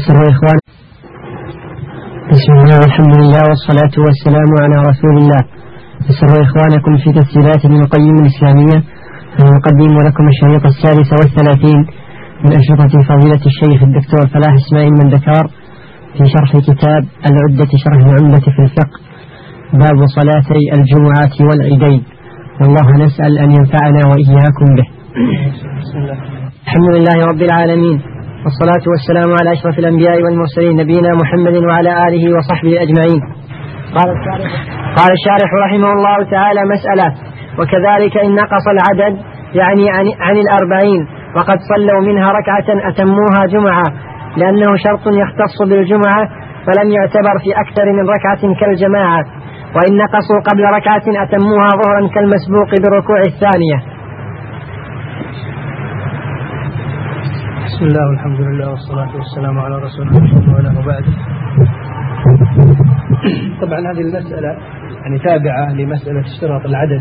يسر إخوان. بسم الله والحمد لله والصلاة والسلام على رسول الله. يسر إخوانكم في تسجيلات ابن القيم الإسلامية نقدم لكم الشريط 36 من أشرطة فضيلة الشيخ الدكتور فلاح إسماعيل من دكار في شرح كتاب العدة شرح العمدة في الفقه، باب صلاتي الجمعة والعيدين، والله نسأل أن ينفعنا وإياكم به. بسم الله. الحمد لله رب العالمين، والصلاة والسلام على أشرف الأنبياء والمرسلين نبينا محمد وعلى آله وصحبه أجمعين. قال الشارح رحمه الله تعالى: مسألة: وكذلك إن نقص العدد يعني عن 40 وقد صلوا منها ركعة أتموها جمعة، لأنه شرط يختص بالجمعة فلم يعتبر في أكثر من ركعة كالجماعة، وإن نقصوا قبل ركعة أتموها ظهرا كالمسبوق بالركوع الثانية. بسم الله والحمد لله والصلاة والسلام على رسول الله وعلى بعد. طبعا هذه المسألة يعني تابعة لمسألة اشتراط العدد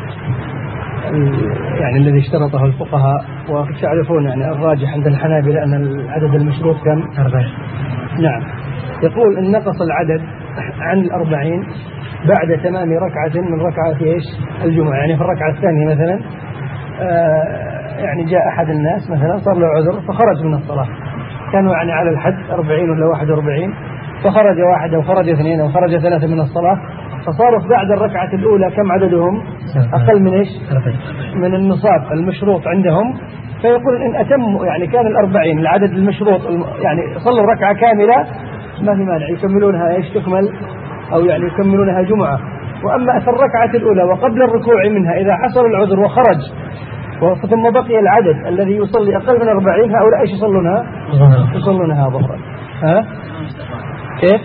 يعني الذي اشترطه الفقهاء، وتعرفون يعني الراجح عند الحنابلة أن العدد المشروط كم؟ 40. نعم. يقول إن نقص العدد عن 40 بعد تمام ركعة من ركعات ايش؟ الجمعة. يعني في الركعة الثانية مثلا يعني جاء أحد الناس مثلا صار له عذر فخرج من الصلاة، كانوا يعني على الحد 40 ولا 41، فخرج واحد أو خرج اثنين أو خرج ثلاثة من الصلاة، فصاروا بعد الركعة الأولى كم عددهم؟ أقل من إيش؟ من النصاب المشروط عندهم. فيقول إن أتموا يعني كان 40 العدد المشروط يعني صلوا ركعة كاملة ما في مانع يكملونها إيش؟ تكمل أو يعني يكملونها جمعة. وأما في الركعة الأولى وقبل الركوع منها إذا حصل العذر وخرج ثم بقي العدد الذي يصلي أقل من 40، هؤلاء إيش يصلونها؟ يصلونها ظهرا. ها؟ كيف؟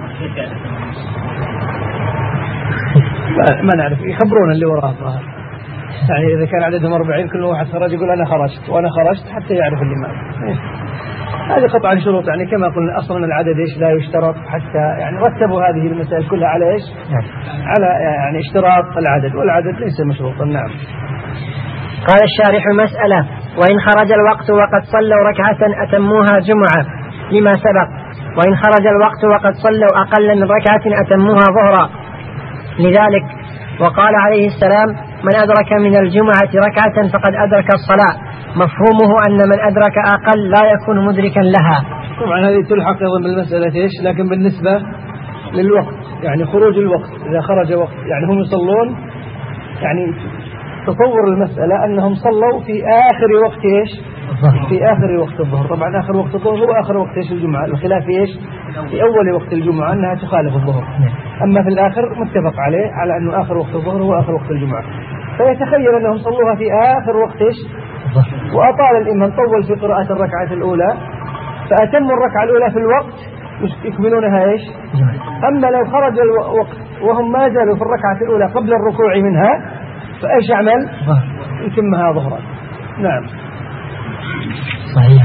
ما نعرف، يخبرون اللي وراء الظاهر. يعني إذا كان عددهم 40 كل واحد خرج يقول أنا خرجت وأنا خرجت حتى يعرف اللي مات. هذه قطعا شروط، يعني كما قلنا أصلا العدد إيش لا يشترط، حتى يعني رتبوا هذه المسائل كلها على إيش؟ على يعني اشتراط العدد، والعدد ليس مشروطا. نعم. قال الشارح: مسألة: وإن خرج الوقت وقد صلوا ركعة أتموها جمعة لما سبق، وإن خرج الوقت وقد صلوا أقل من ركعة أتموها ظهرا لذلك. وقال عليه السلام: من أدرك من الجمعة ركعة فقد أدرك الصلاة، مفهومه أن من أدرك أقل لا يكون مدركا لها. طبعا هذه تلحق أيضا بالمسألة إيش، لكن بالنسبة للوقت يعني خروج الوقت إذا خرج وقت يعني هم يصلون، يعني تصور المسألة أنهم صلوا في آخر وقت إيش؟ في آخر وقت الظهر. طبعا آخر وقت الظهر هو آخر وقت إيش؟ الجمعة. الخلاف إيش؟ في أول وقت الجمعة أنها تخالف الظهر، أما في الآخر متفق عليه على أنه آخر وقت الظهر هو آخر وقت الجمعة. فيتخيل أنهم صلوها في آخر وقت إيش؟ وأطال الإمام، طول في قراءة الركعة الأولى فأتموا الركعة الأولى في الوقت يكملونها إيش؟ أما لو خرج الوقت وهم ما زالوا في الركعة الأولى قبل الركوع منها فإيش يعمل؟ يتمها ظهرا. نعم. صحيح.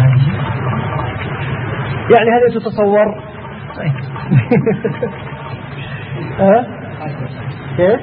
يعني هذا تتصور. ها؟ كيف؟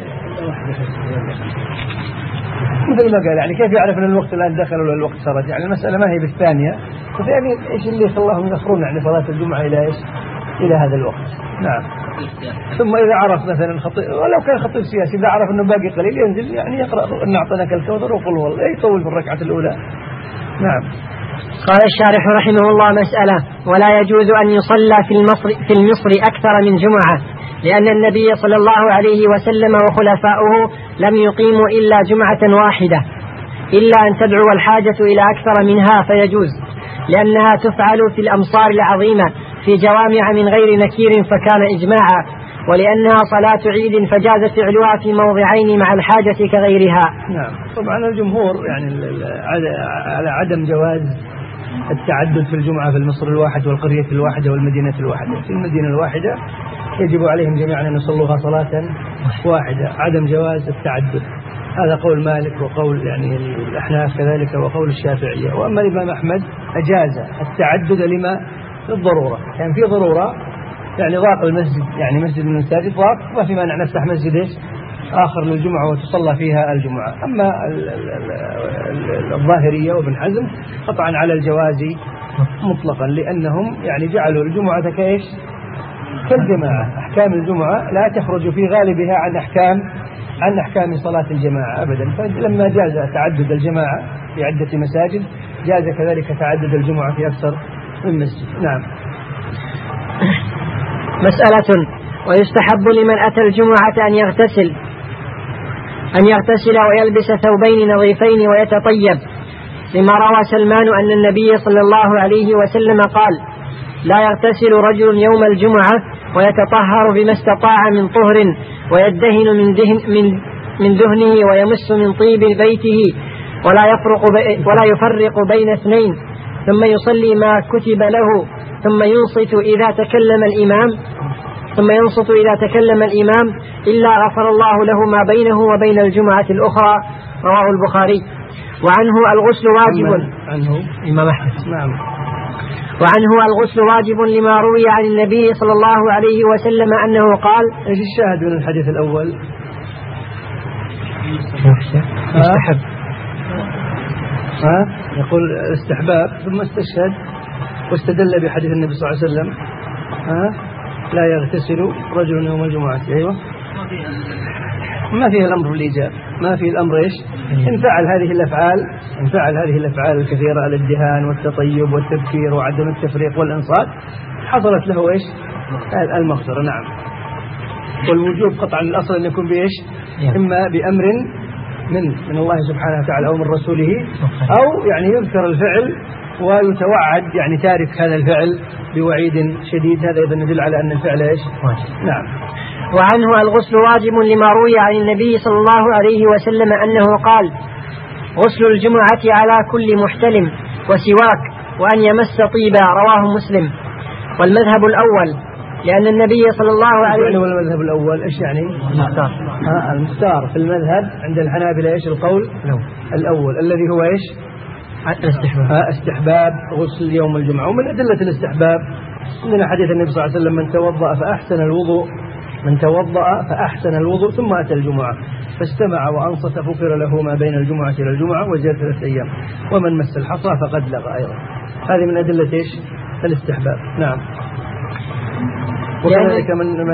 مثل ما قال يعني كيف يعرف أن الوقت الآن دخل ولا الوقت خرج؟ يعني المسألة ما هي بالثانية. يعني إيش اللي خلاهم يأخرون يعني صلاة الجمعة إلى إيش؟ إلى هذا الوقت. نعم. ثم إذا عرف مثلا خطيب ولو كان خطيب سياسي إذا عرف أنه باقي قليل ينزل يعني يقرأ إن أعطيناك الكوثر وقل والله يطول في الركعة الأولى. نعم. قال الشارح رحمه الله: مسألة: ولا يجوز أن يصلى في المصر أكثر من جمعة، لأن النبي صلى الله عليه وسلم وخلفاؤه لم يقيموا إلا جمعة واحدة، إلا أن تدعو الحاجة إلى أكثر منها فيجوز، لأنها تفعل في الأمصار العظيمة في جوامع من غير نكير فكان إجماعا، ولأنها صلاة عيد فجاز فعلها في موضعين مع الحاجة كغيرها. نعم. طبعا الجمهور يعني على عدم جواز التعدد في الجمعة في المصر الواحد والقرية الواحدة والمدينة الواحدة. في المدينة الواحدة يجب عليهم جميعا أن يصلوها صلاة واحدة، عدم جواز التعدد. هذا قول مالك وقول يعني الأحناف كذلك وقول الشافعية. وأما الإمام أحمد أجاز التعدد لما؟ للضرورة، يعني في ضرورة يعني ضاق المسجد، يعني مسجد من المساجد ضاق ما في مانع نفتح مسجد آخر للجمعة وتصلى فيها الجمعة. أما الظاهرية وابن حزم قطعا على الجواز مطلقا، لأنهم يعني جعلوا الجمعة كإيش؟ كالجماعة. أحكام الجمعة لا تخرج في غالبها عن أحكام صلاة الجماعة أبدا. فلما جاز تعدد الجماعة في عدة مساجد جاز كذلك تعدد الجمعة في أكثر من مسجد. نعم. مسألة: ويستحب لمن أتى الجمعة أن يغتسل ويلبس ثوبين نظيفين ويتطيب، لما روى سلمان أن النبي صلى الله عليه وسلم قال: لا يغتسل رجل يوم الجمعة ويتطهر بما استطاع من طهر ويدهن من دهنه ويمس من طيب بيته ولا يفرق بين اثنين، ثم يصلي ما كتب له، ثم ينصت إذا تكلم الإمام إلا غفر الله له ما بينه وبين الجمعة الأخرى. رواه البخاري. وعنه الغسل واجب. إمام أحمد. نعم. وعنه الغسل واجب لما روي عن النبي صلى الله عليه وسلم أنه قال. ايش الشاهد من الحديث الأول؟ يستحب. يقول استحباب، ثم استشهد واستدل بحديث النبي صلى الله عليه وسلم لا يغتسل رجل يوم الجمعة. أيوة، ما فيه الأمر بالإيجاب، ما فيه الأمر إيش؟ إن فعل هذه الأفعال الكثيرة، الادهان والتطيب والتبكير وعدم التفريق والإنصات، حصلت له إيش؟ المغفرة. نعم. والوجوب قطعا الأصل أن يكون بإيش؟ إما بأمر من الله سبحانه وتعالى أو من رسوله، أو يعني يذكر الفعل ويتوعد يعني تارك هذا الفعل بوعيد شديد. هذا إذا يدل على أن الفعل إيش؟ نعم. وعنه الغسل واجب لما روي عن النبي صلى الله عليه وسلم أنه قال: غسل الجمعة على كل محتلم وسواك وأن يمس طيبا. رواه مسلم. والمذهب الأول لأن النبي صلى الله عليه وسلم. والمذهب الأول إيش يعني؟ المختار في المذهب عند الحنابلة إيش القول؟ الأول الذي هو إيش؟ استحباب غسل يوم الجمعة. ومن أدلة الاستحباب عندنا حديث النبي صلى الله عليه وسلم: من توضأ فأحسن الوضوء ثم أتى الجمعة فاستمع وأنصت غفر له ما بين الجمعة إلى الجمعة وزاد 3 أيام، ومن مس الحصى فقد لغى. أيضا هذه من أدلة إيش؟ الاستحباب. نعم. وكذلك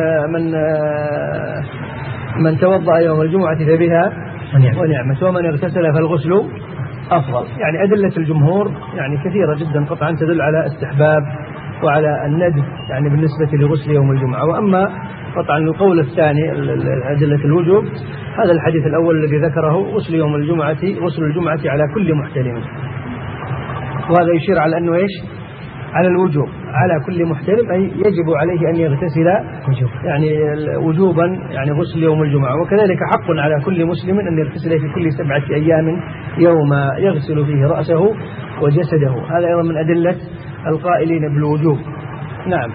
من توضأ يوم الجمعة فبها ونعمت، ومن اغتسل فالغسل أفضل. يعني أدلة الجمهور يعني كثيرة جدا قطعا تدل على استحباب وعلى الندب يعني بالنسبة لغسل يوم الجمعة. وأما قطعا القول الثاني أدلة الوجوب، هذا الحديث الأول الذي ذكره: غسل الجمعة على كل محتلم. وهذا يشير على أنه إيش؟ على الوجوب، على كل محتلم، أي يجب عليه أن يغتسل يعني وجوبا يعني غسل يوم الجمعة. وكذلك حق على كل مسلم أن يغتسل في كل 7 أيام يوم يغسل فيه رأسه وجسده. هذا أيضا من أدلة القائلين بالوجوب. نعم.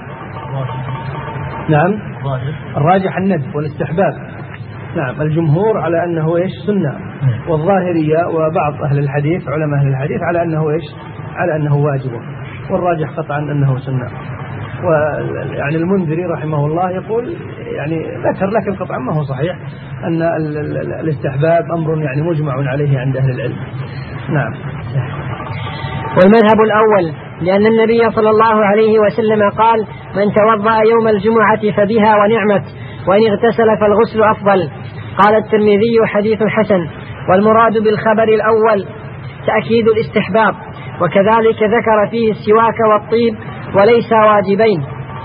الراجح الندب والاستحباب. نعم. الجمهور على أنه إيش؟ سنة. والظاهرية وبعض أهل الحديث علماء أهل الحديث على أنه إيش؟ على أنه واجب. والراجح قطعا أنه سنة. ويعني المنذري رحمه الله يقول يعني ذكر، لكن قطعا ما هو صحيح، أن الاستحباب أمر يعني مجمع عليه عند أهل العلم. نعم. والمذهب الأول لأن النبي صلى الله عليه وسلم قال: من توضأ يوم الجمعة فبها ونعمت، وإن اغتسل فالغسل أفضل. قال الترمذي: حديث حسن. والمراد بالخبر الأول تأكيد الاستحباب، وكذلك ذكر فيه السواك والطيب وليس واجبين،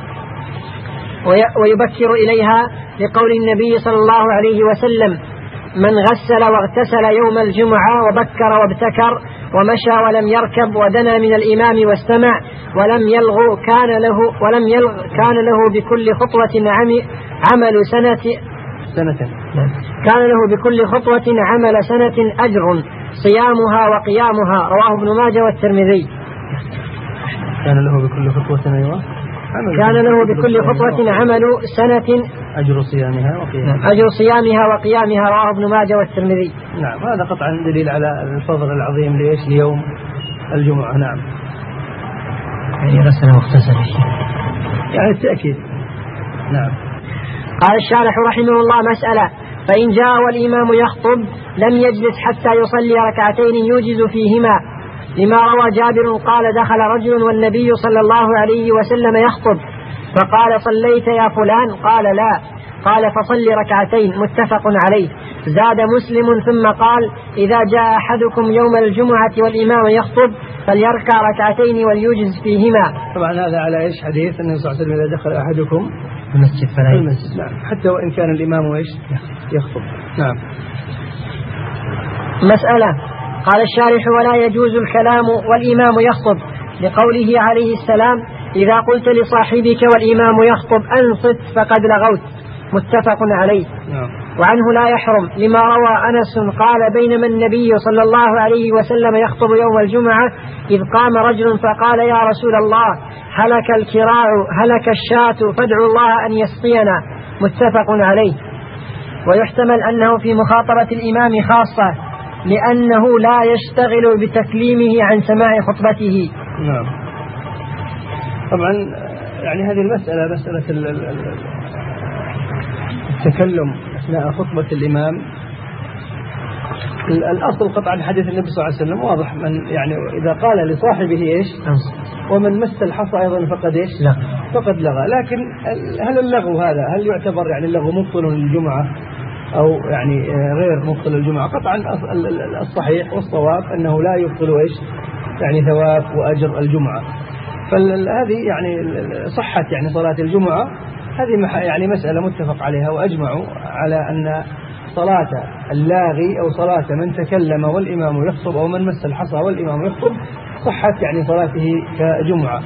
ويبكر إليها لقول النبي صلى الله عليه وسلم: من غسل واغتسل يوم الجمعة وبكر وابتكر ومشى ولم يركب ودنا من الإمام واستمع ولم يلغ كان له بكل خطوة عمل سنة كان له بكل خطوة عمل سنة أجر صيامها وقيامها. رواه ابن ماجه والترمذي. كان له بكل خطوة عمل سنة أجر صيامها وقيامها. رواه ابن ماجه والترمذي. نعم. هذا قطعا دليل على الفضل العظيم ليش ليوم الجمعة. نعم. يعني غسل واغتسل يعني التأكيد. نعم. قال الشارح رحمه الله: مسألة: فإن جاء والإمام يخطب لم يجلس حتى يصلي ركعتين يوجز فيهما، لما روى جابر قال دخل رجل والنبي صلى الله عليه وسلم يخطب فقال صليت يا فلان؟ قال لا. قال فصل ركعتين، متفق عليه. زاد مسلم ثم قال إذا جاء أحدكم يوم الجمعة والإمام يخطب فليركع ركعتين وليوجز فيهما. طبعا هذا على إيش حديث النبي صلى الله عليه وسلم إذا دخل أحدكم المسجد فلا المسجد، نعم، حتى وإن كان الإمام إيش يخطب. نعم. مسألة. قال الشارح ولا يجوز الكلام والإمام يخطب لقوله عليه السلام إذا قلت لصاحبك والإمام يخطب أنصت فقد لغوت، متفق عليه. وعنه لا يحرم لما روى أنس قال بينما النبي صلى الله عليه وسلم يخطب يوم الجمعة إذ قام رجل فقال يا رسول الله هلك الكراع هلك الشاة فادعوا الله أن يسقينا، متفق عليه. ويحتمل أنه في مخاطبة الإمام خاصة لأنه لا يشتغل بتكليمه عن سماع خطبته. نعم. طبعا يعني هذه المسألة مسألة التكلم أثناء خطبة الإمام، الأصل قطعا حديث النبي صلى الله عليه وسلم واضح، من يعني إذا قال لصاحبه إيش ومن مس الحصى أيضا فقد إيش فقد لغى. لكن هل اللغو هذا هل يعتبر يعني اللغو مبطل للجمعة أو يعني غير مبطل للجمعة؟ قطعا الصحيح والصواب أنه لا يبطل إيش يعني ثواب وأجر الجمعة. فهذه يعني صحة يعني صلاة الجمعة هذه يعني مسألة متفق عليها، وأجمعوا على أن صلاة اللاغي أو صلاة من تكلم والإمام يخطب أو من مس الحصى والإمام يخطب صحت يعني صلاته كجمعة.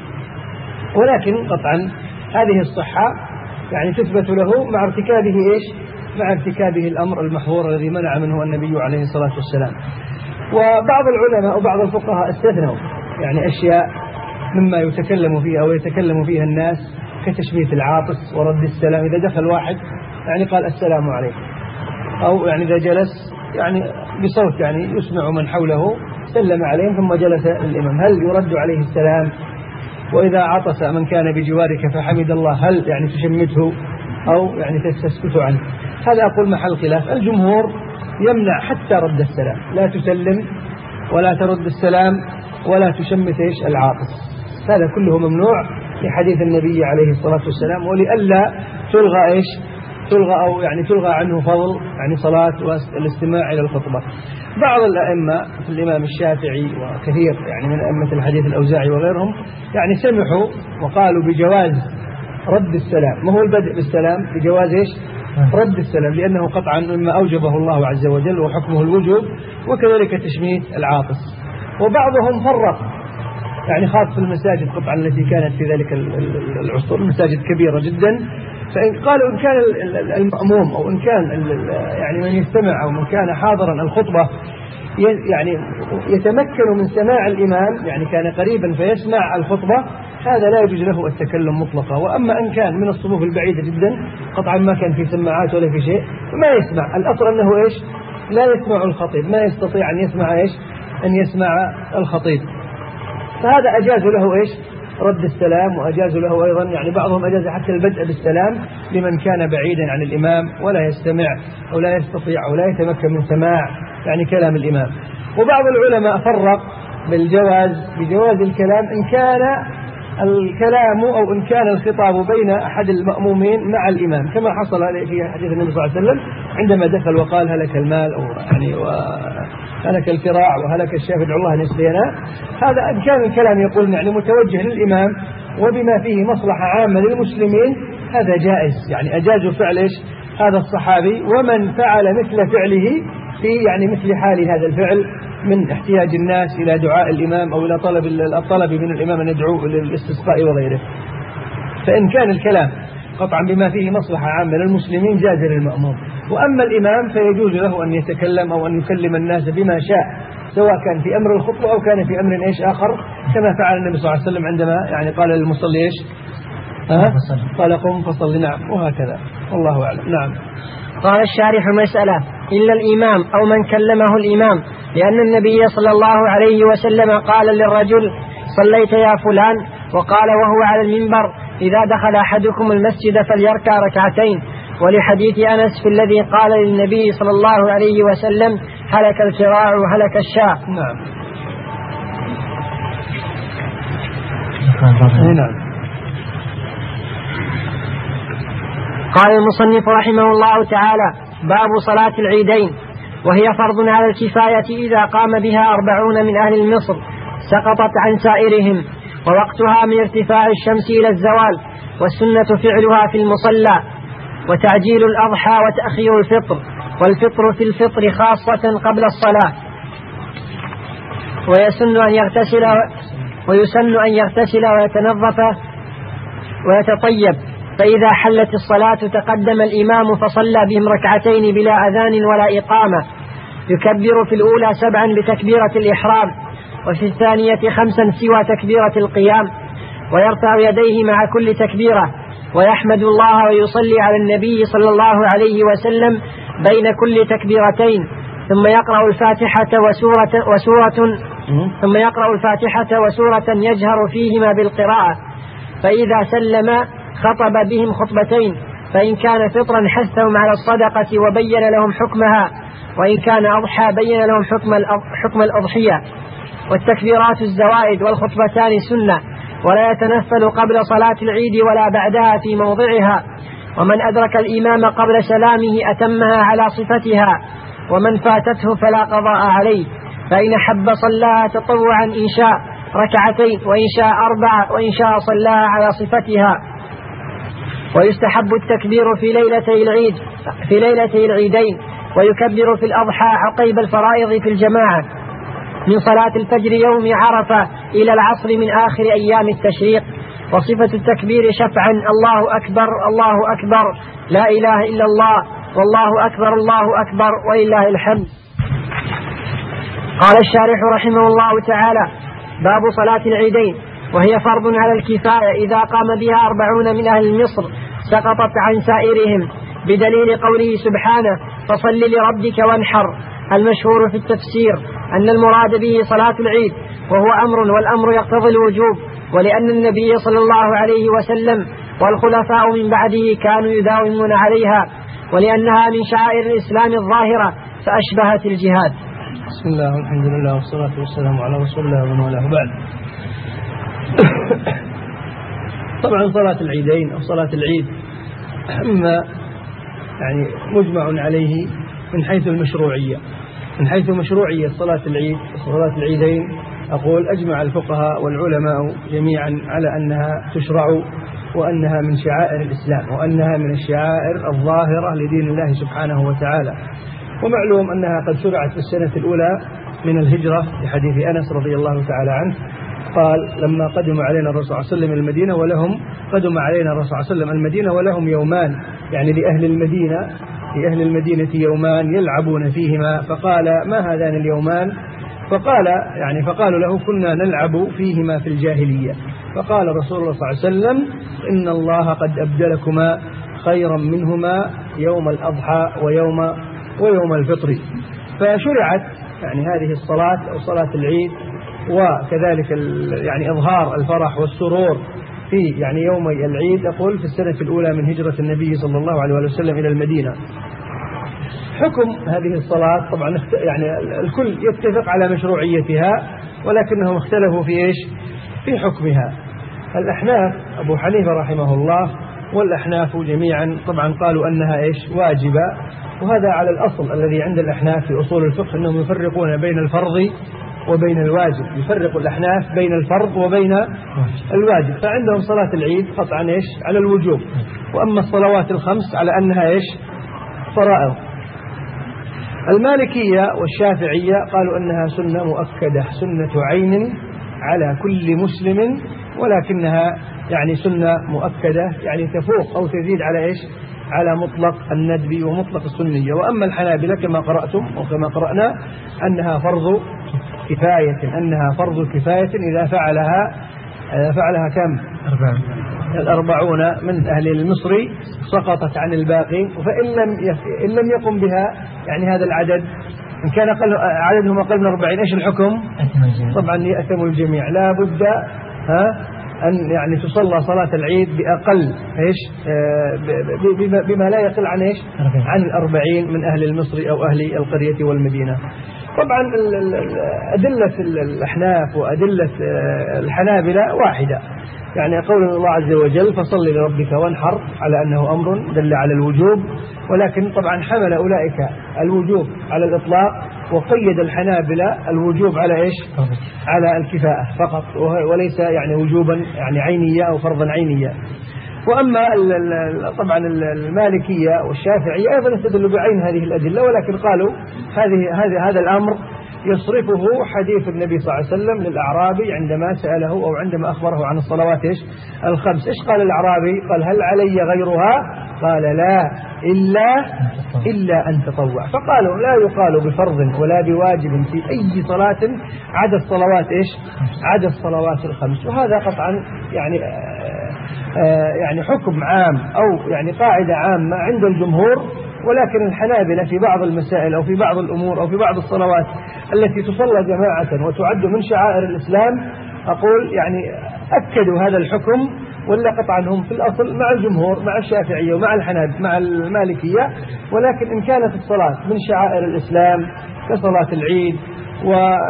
ولكن قطعا هذه الصحة يعني تثبت له مع ارتكابه إيش مع ارتكابه الأمر المحظور الذي منع منه النبي عليه الصلاة والسلام. وبعض العلماء وبعض الفقهاء استثنوا يعني أشياء مما يتكلم فيها أو يتكلم فيها الناس كتشميت العاطس ورد السلام. إذا دخل واحد يعني قال السلام عليكم، أو يعني إذا جلس يعني بصوت يعني يسمع من حوله سلم عليهم ثم جلس الإمام، هل يرد عليه السلام؟ وإذا عطس من كان بجوارك فحمد الله هل يعني تشمته أو يعني تسكت عنه؟ هذا أقول محل خلاف. الجمهور يمنع حتى رد السلام، لا تسلم ولا ترد السلام ولا تشمت إيش العاطس، هذا كله ممنوع لحديث النبي عليه الصلاة والسلام، ولئلا تلغى إيش تلغى أو يعني تلغى عنه فضل يعني صلاة والاستماع إلى الخطبة. بعض الأئمة الإمام الشافعي وكثير يعني من أئمة الحديث الأوزاعي وغيرهم يعني سمحوا وقالوا بجواز رد السلام، ما هو البدء بالسلام، بجواز إيش رد السلام، لأنه قطعا مما أوجبه الله عز وجل وحكمه الوجوب، وكذلك تشميت العاطس. وبعضهم فرق يعني خاص في المساجد قطعا التي كانت في ذلك العصر مساجد كبيرة جدا، فإن قالوا إن كان المأموم أو إن كان يعني من يستمع أو من كان حاضرا الخطبة يعني يتمكن من سماع الإمام يعني كان قريبا فيسمع الخطبة، هذا لا يجوز له التكلم مطلقا. وأما أن كان من الصفوف البعيدة جدا قطعا ما كان في سماعات ولا في شيء ما يسمع، الأصل أنه إيش لا يسمع الخطيب، ما يستطيع أن يسمع إيش أن يسمع الخطيب، فهذا أجاز له إيش رد السلام، وأجاز له أيضا يعني بعضهم أجاز حتى البدء بالسلام لمن كان بعيدا عن الإمام ولا يستمع أو لا يستطيع أو لا يتمكن من سماع يعني كلام الإمام. وبعض العلماء فرق بجواز الكلام إن كان الكلام أو إن كان الخطاب بين أحد المأمومين مع الإمام، كما حصل في حديث النبي صلى الله عليه وسلم عندما دخل وقال هلك المال أو يعني هلك الكراع وهلك الشاة ادعوا الله أن يسقينا، هذا إن كان الكلام يقول يعني متوجه للإمام وبما فيه مصلحة عامة للمسلمين هذا جائز، يعني أجازوا فعل إيش هذا الصحابي، ومن فعل مثل فعله في يعني مثل حال هذا الفعل من احتياج الناس إلى دعاء الإمام أو إلى الطلب من الإمام أن يدعو للاستسقاء وغيره. فإن كان الكلام قطعا بما فيه مصلحة عامة للمسلمين جاز للمأموم. وأما الإمام فيجوز له أن يتكلم أو أن يكلم الناس بما شاء سواء كان في أمر الخطبة أو كان في أمر إيش آخر، كما فعل النبي صلى الله عليه وسلم عندما يعني قال للمصلي إيش قال قم فصل، نعم، وهكذا والله أعلم. نعم. قال الشارح مسألة إلا الإمام أو من كلمه الإمام، لأن النبي صلى الله عليه وسلم قال للرجل صليت يا فلان، وقال وهو على المنبر إذا دخل أحدكم المسجد فليركع ركعتين، ولحديث أنس في الذي قال للنبي صلى الله عليه وسلم هلك الكراع وهلك الشاة. نعم. نعم. قال المصنف رحمه الله تعالى: باب صلاة العيدين، وهي فرض على الكفاية إذا قام بها 40 من أهل مصر سقطت عن سائرهم، ووقتها من ارتفاع الشمس إلى الزوال، والسنة فعلها في المصلى، وتعجيل الأضحى وتأخير الفطر، والفطر في الفطر خاصة قبل الصلاة. ويسن أن يغتسل ويتنظف ويتطيب، فإذا حلت الصلاة تقدم الإمام فصلى بهم ركعتين بلا أذان ولا إقامة، يكبر في الأولى 7 بتكبيرة الإحرام، وفي الثانية 5 سوى تكبيرة القيام، ويرفع يديه مع كل تكبيرة، ويحمد الله ويصلي على النبي صلى الله عليه وسلم بين كل تكبيرتين، ثم يقرأ الفاتحة وسورة يجهر فيهما بالقراءة، فإذا سلم خطب بهم خطبتين، فإن كان فطرا حثهم على الصدقة وبين لهم حكمها، وإن كان أضحى بين لهم حكم الأضحية. والتكبيرات الزوائد والخطبتان سنة، ولا يتنفل قبل صلاة العيد ولا بعدها في موضعها، ومن أدرك الإمام قبل سلامه أتمها على صفتها، ومن فاتته فلا قضاء عليه، فإن حب صلاها تطوعا إن شاء ركعتين، وإن شاء 4، وإن شاء صلاها على صفتها. ويستحب التكبير في ليلتي العيدين، ويكبر في الأضحى عقيب الفرائض في الجماعة من صلاة الفجر يوم عرفة إلى العصر من آخر أيام التشريق. وصفة التكبير شفعا: الله أكبر الله أكبر، لا إله إلا الله، والله أكبر الله أكبر، ولله الحمد. قال الشارح رحمه الله تعالى: باب صلاة العيدين، وهي فرض على الكفاية إذا قام بها 40 من أهل مصر سقطت عن سائرهم، بدليل قوله سبحانه: فصل لربك وانحر. المشهور في التفسير أن المراد به صلاة العيد، وهو أمر، والأمر يقتضي الوجوب، ولأن النبي صلى الله عليه وسلم والخلفاء من بعده كانوا يداومون عليها، ولأنها من شعائر الإسلام الظاهرة فأشبهت الجهاد. بسم الله والحمد لله والصلاة والسلام على رسول الله ومن والاه، بعد. طبعا صلاة العيدين أو صلاة العيد أما يعني مجمع عليه من حيث المشروعية. من حيث مشروعية صلاة العيد وصلاة العيدين أقول أجمع الفقهاء والعلماء جميعا على أنها تشرع، وأنها من شعائر الإسلام، وأنها من الشعائر الظاهرة لدين الله سبحانه وتعالى. ومعلوم أنها قد شرعت في السنة الأولى من الهجرة لحديث أنس رضي الله تعالى عنه قال: لما قدم علينا الرسول صلى الله عليه وسلم المدينة قدم علينا الرسول صلى الله عليه وسلم المدينة ولهم يومان، يعني لأهل المدينة يومان يلعبون فيهما، فقال: ما هذان اليومان؟ فقالوا له: كنا نلعب فيهما في الجاهلية. فقال رسول الله صلى الله عليه وسلم: إن الله قد أبدلكما خيرا منهما يوم الأضحى ويوم الفطر. فشرعت يعني هذه الصلاة أو صلاة العيد، وكذلك يعني إظهار الفرح والسرور في يعني يوم العيد أقول في السنة الأولى من هجرة النبي صلى الله عليه وسلم إلى المدينة. حكم هذه الصلاة طبعا يعني الكل يتفق على مشروعيتها، ولكنهم اختلفوا في إيش؟ في حكمها. الأحناف أبو حنيفة رحمه الله والأحناف جميعا طبعا قالوا أنها إيش؟ واجبة، وهذا على الأصل الذي عند الأحناف في أصول الفقه أنهم يفرقون بين الفرض وبين الواجب، يفرق الأحناف بين الفرض وبين الواجب. فعندهم صلاة العيد قطعا إيش؟ على الوجوب، وأما الصلوات الخمس على أنها إيش؟ فرائض. المالكية والشافعية قالوا أنها سنة مؤكدة، سنة عين على كل مسلم، ولكنها يعني سنة مؤكدة يعني تفوق أو تزيد على إيش؟ على مطلق الندب ومطلق السنية. وأما الحنابلة كما قرأتم وكما قرأنا أنها فرض كفاية، إذا فعلها كم؟ 40 من أهل المصر سقطت عن الباقي. فإن لم يقم بها يعني هذا العدد، إن كان عددهم أقل من 40 إيش الحكم؟ طبعا يأثم الجميع. لا بد أن يعني تصلى صلاة العيد بأقل إيش؟ بما لا يقل عن إيش؟ عن 40 من أهل المصر أو أهل القرية والمدينة. طبعا أدلة الأحناف وأدلة الحنابلة واحدة، يعني قول الله عز وجل فصل لربك وانحر على أنه أمر دل على الوجوب، ولكن طبعا حمل أولئك الوجوب على الإطلاق، وقيد الحنابلة الوجوب على إيش؟ على الكفاءة فقط، وليس يعني وجوبا يعني عينية أو فرضا عينية. وأما طبعا المالكية والشافعية أيضا استدلوا بعين هذه الأدلة، ولكن قالوا هذا الأمر يصرفه حديث النبي صلى الله عليه وسلم للأعرابي عندما سأله أو عندما أخبره عن الصلوات الخمس. إيش قال الأعرابي؟ قال هل علي غيرها؟ قال لا إلا أن تطوع. فقالوا لا يقال بفرض ولا بواجب في أي صلاة عدا الصلوات عدا الصلوات الخمس. وهذا قطعا يعني حكم عام أو يعني قاعدة عامة عند الجمهور، ولكن الحنابلة في بعض المسائل أو في بعض الأمور أو في بعض الصلوات التي تصلى جماعة وتعد من شعائر الإسلام أقول يعني أكدوا هذا الحكم، ولا قطعا هم في الأصل مع الجمهور مع الشافعية ومع الحنابلة مع المالكية. ولكن إن كانت الصلاة من شعائر الإسلام كصلاة العيد و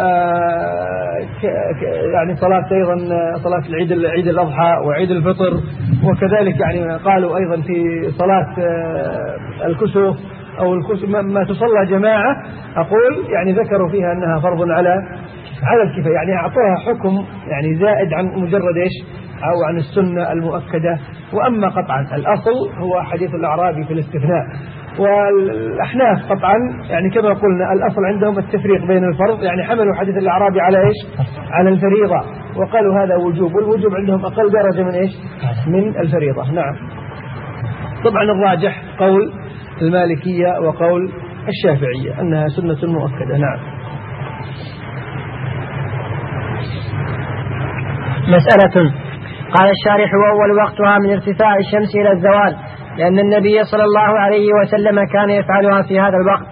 يعني صلاة أيضا صلاة عيد الأضحى وعيد الفطر، وكذلك يعني قالوا أيضا في صلاة الكسوف أو ما تصلى جماعة أقول يعني ذكروا فيها أنها فرض على الكفاية، يعني أعطوها حكم يعني زائد عن مجرد أو عن السنة المؤكدة. وأما قطعا الأصل هو حديث الأعرابي في الاستثناء. والأحناف قطعا يعني كما قلنا الأصل عندهم التفريق بين الفرض، يعني حملوا حديث الأعرابي على على الفريضة وقالوا هذا وجوب، والوجوب عندهم أقل درجة من الفريضة. نعم. طبعا الراجح قول المالكية وقول الشافعية أنها سنة مؤكدة. نعم. مسألة. قال الشارح وأول وقتها من ارتفاع الشمس إلى الزوال، لأن النبي صلى الله عليه وسلم كان يفعلها في هذا الوقت.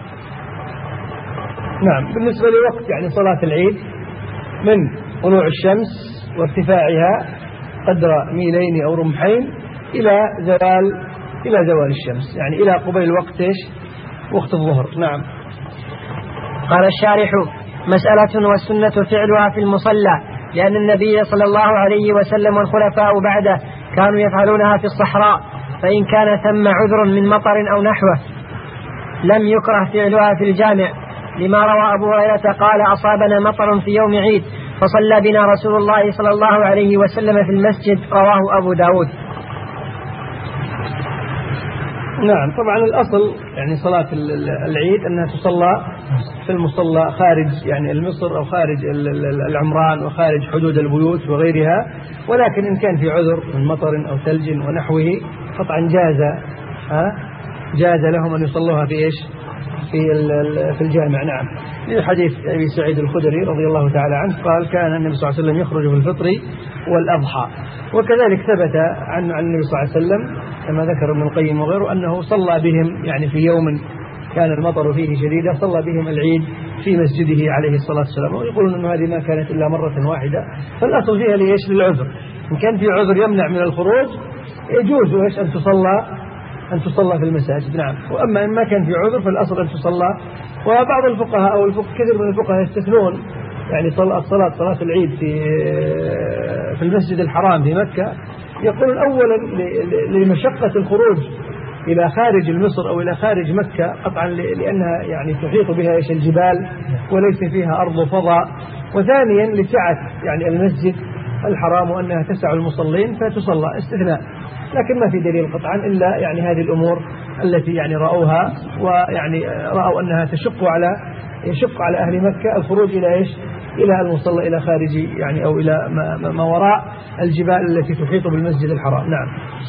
نعم. بالنسبة لوقت يعني صلاة العيد من طلوع الشمس وارتفاعها قدر ميلين أو رمحين إلى زوال الشمس، يعني إلى قبيل وقت الظهر. نعم. قال الشارح مسألة والسنة فعلها في المصلى، لأن النبي صلى الله عليه وسلم والخلفاء بعده كانوا يفعلونها في الصحراء، فإن كان ثم عذر من مطر أو نحوه لم يكره فعلها في الجامع، لما روى أبو هريرة قال أصابنا مطر في يوم عيد فصلى بنا رسول الله صلى الله عليه وسلم في المسجد، رواه أبو داود. نعم. طبعا الأصل يعني صلاة العيد أنها تصلى في المصلى خارج يعني المصر أو خارج العمران وخارج حدود البيوت وغيرها، ولكن إن كان في عذر من مطر أو ثلج ونحوه قطعا جاز لهم أن يصلوها في الجامع. نعم. لحديث أبي سعيد الخدري رضي الله تعالى عنه قال كان النبي صلى الله عليه وسلم يخرج في الفطر والأضحى. وكذلك ثبت عن النبي صلى الله عليه وسلم كما ذكر ابن القيم وغيره أنه صلى بهم يعني في يوم كان المطر فيه شديدة صلى بهم العيد في مسجده عليه الصلاة والسلام، ويقولون أن هذه ما كانت إلا مرة واحدة. فالأصل فيها للعذر، إن كان في عذر يمنع من الخروج يجوز أن تصلى في المساجد. نعم. وأما إن ما كان في عذر فالأصل أن تصلى. وبعض الفقهاء أو كثير من الفقهاء يستثنون يعني صلاة العيد في المسجد الحرام في مكة، يقولون أولا لمشقة الخروج إلى خارج مصر أو إلى خارج مكة قطعا لأنها يعني تحيط بها الجبال وليس فيها أرض فضاء، وثانيا لسعة يعني المسجد الحرام وأنها تسع المصلين فتصلى استثناء. لكن ما في دليل قطعا إلا يعني هذه الأمور التي يعني رأوها، ويعني رأوا أنها يشق على أهل مكة الخروج إلى المصلى إلى خارج يعني أو إلى ما وراء الجبال التي تحيط بالمسجد الحرام. نعم.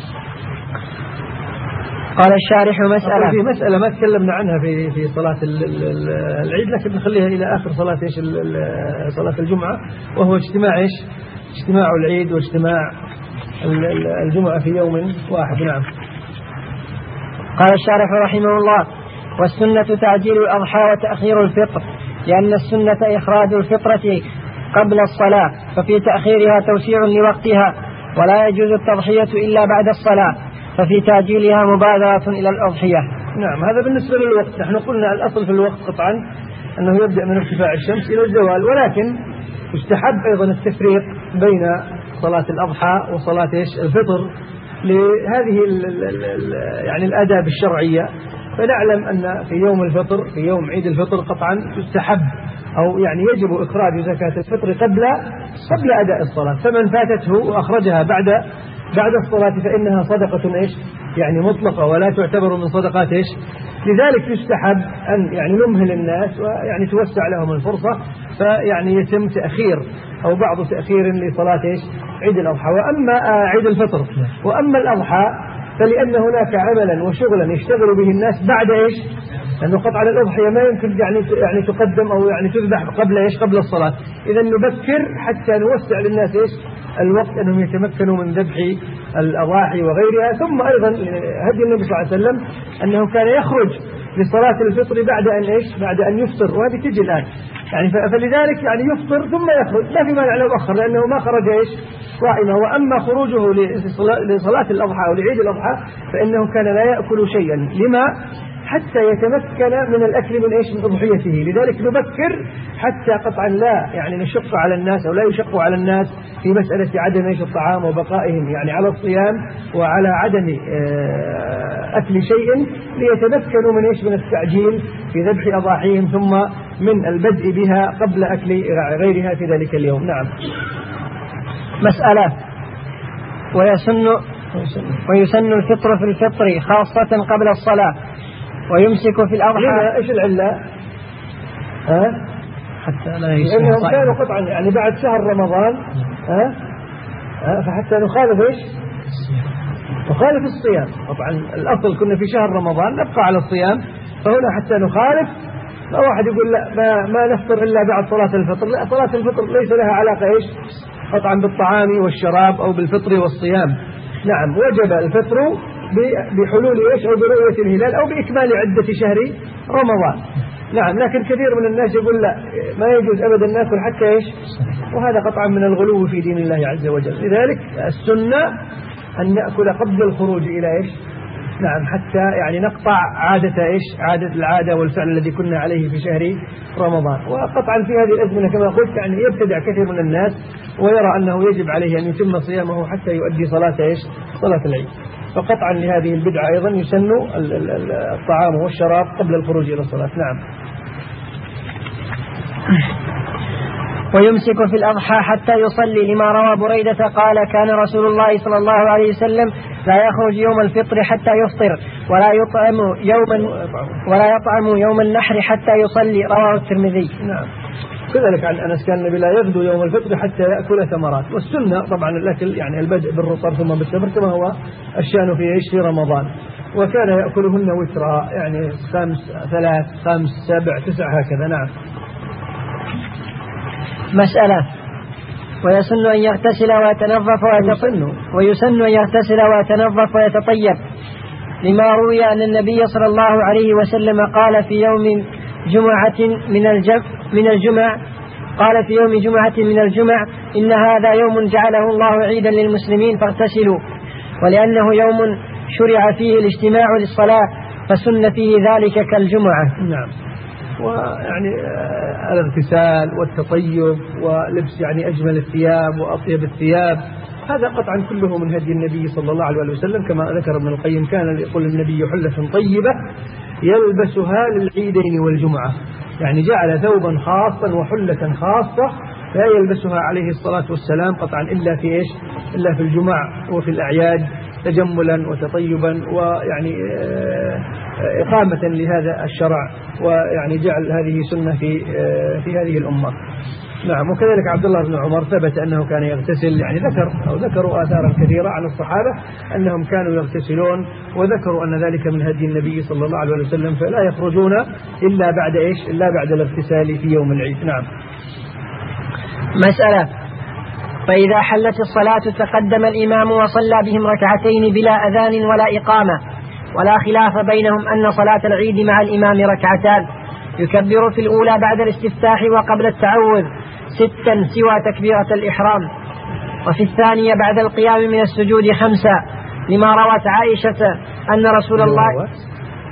قال الشارح في مسألة ما تكلمنا عنها في صلاة العيد، لكن نخليها إلى آخر صلاة الجمعة، وهو اجتماع العيد واجتماع الجمعة في يوم واحد. نعم. قال الشارح رحمه الله والسنة تعجيل الأضحى وتأخير الفطر، لأن السنة إخراج الفطرة قبل الصلاة، ففي تأخيرها توسيع لوقتها، ولا يجوز التضحية إلا بعد الصلاة، ففي تعجيلها مبادرة إلى الأضحية. نعم. هذا بالنسبة للوقت. نحن قلنا الأصل في الوقت قطعا أنه يبدأ من ارتفاع الشمس إلى الزوال، ولكن يستحب أيضا التفريق بين صلاة الأضحى وصلاة الفطر لهذه يعني الآداب الشرعية. فنعلم أن في يوم الفطر، في يوم عيد الفطر، قطعا يستحب أو يعني يجب إخراج زكاة الفطر قبل أداء الصلاة، فمن فاتته وأخرجها بعد الصلاة فإنها صدقة يعني مطلقة ولا تعتبر من صدقات لذلك يستحب أن يعني نمهل الناس ويعني توسع لهم الفرصة، فيعني يتم تأخير أو بعض تأخير لصلاة عيد الأضحى. وأما عيد الفطر وأما الأضحى فلأن هناك عملا وشغلا يشتغل به الناس بعد لأنه قطعا الأضحية ما يمكن يعني تقدم أو يعني تذبح قبل الصلاة. إذا نبكر حتى نوسع للناس الوقت أنهم يتمكنوا من ذبح الأضاحي وغيرها. ثم أيضا هدي النبي صلى الله عليه وسلم أنه كان يخرج لصلاة الفطر بعد أن يفطر، وهذه تجي الآن يعني فلذلك يعني يفطر ثم يخرج، لا في مانع لو أخر لأنه ما خرج صائما. وأما خروجه لصلاة الأضحى أو لعيد الأضحى فإنه كان لا يأكل شيئا، لما؟ حتى يتمكن من الأكل من أضحيته. لذلك نبكر حتى قطعا لا يعني نشق على الناس أو لا يشق على الناس في مسألة عدم الطعام وبقائهم يعني على الصيام وعلى عدم أكل شيء، ليتمكنوا من التعجيل في ذبح أضاحيهم ثم من البدء بها قبل أكل غيرها في ذلك اليوم. نعم. مسألة: ويسن الفطر في الفطر خاصة قبل الصلاة، ويمسك في الأضحى. إيش العلة؟ حتى لا يصير لأنهم كانوا قطعا يعني بعد شهر رمضان فحتى نخالف نخالف الصيام. طبعا الأصل كنا في شهر رمضان نبقى على الصيام، فهنا حتى نخالف. واحد يقول لا ما نفطر إلا بعد صلاة الفطر، لا، صلاة الفطر ليس لها علاقة قطعا بالطعام والشراب أو بالفطر والصيام. نعم، وجب الفطر بحلول أو برؤية الهلال أو بإكمال عدة شهر رمضان. نعم، لكن كثير من الناس يقول لا، ما يجوز أبدا نأكل حتى وهذا قطعا من الغلو في دين الله عز وجل. لذلك السنة أن نأكل قبل الخروج إلى نعم، حتى يعني نقطع عادة العادة والفعل الذي كنا عليه في شهر رمضان. وقطعا في هذه الأزمنة كما قلت يعني يبتدع كثير من الناس ويرى أنه يجب عليه أن يتم صيامه حتى يؤدي صلاة العيد. فقطعا لهذه البدعة أيضا يسن الطعام والشراب قبل الخروج إلى الصلاة. نعم. ويمسك في الأضحى حتى يصلي، لما روى بريدة قال: كان رسول الله صلى الله عليه وسلم لا يخرج يوم الفطر حتى يفطر، ولا يطعم يوم النحر حتى يصلي، رواه الترمذي. نعم. كذلك عن أنس كان النبي لا يغدو يوم الفطر حتى يأكل ثمرات. والسنة طبعا الأكل يعني البدء بالرطب ثم بالتمر كما هو الشأن في رمضان. وكان يأكلهن وترا، يعني 5 3 5 7 9 هكذا. نعم. مسألة: ويسن أن يغتسل ويتنظف ويتطيب، لما روي أن النبي صلى الله عليه وسلم قال في يوم جمعة من الجمع: إن هذا يوم جعله الله عيدا للمسلمين فاغتسلوا، ولأنه يوم شرع فيه الاجتماع للصلاة فسن فيه ذلك كالجمعة. نعم. ويعني الاغتسال والتطيب ولبس يعني أجمل الثياب وأطيب الثياب، هذا قطعا كله من هدي النبي صلى الله عليه وسلم. كما ذكر ابن القيم: كان يقول النبي حلة طيبة يلبسها للعيدين والجمعة، يعني جعل ثوبا خاصا وحلة خاصة لا يلبسها عليه الصلاة والسلام قطعا إلا في الجمع وفي الأعياد، تجملا وتطيبا ويعني إقامة لهذا الشرع، ويعني جعل هذه سنة في هذه الأمة. نعم. وكذلك عبد الله بن عمر ثبت أنه كان يغتسل، يعني ذكروا آثارا كثيرة عن الصحابة أنهم كانوا يغتسلون، وذكروا أن ذلك من هدي النبي صلى الله عليه وسلم، فلا يخرجون إلا بعد الاغتسال في يوم العيد. نعم. مسألة: فإذا حلت الصلاة تقدم الإمام وصلى بهم ركعتين بلا أذان ولا إقامة، ولا خلاف بينهم أن صلاة العيد مع الإمام ركعتان، يكبر في الأولى بعد الاستفتاح وقبل التعوذ 6 سوى تكبيرة الإحرام، وفي الثانية بعد القيام من السجود 5، لما روت عائشة أن رسول الله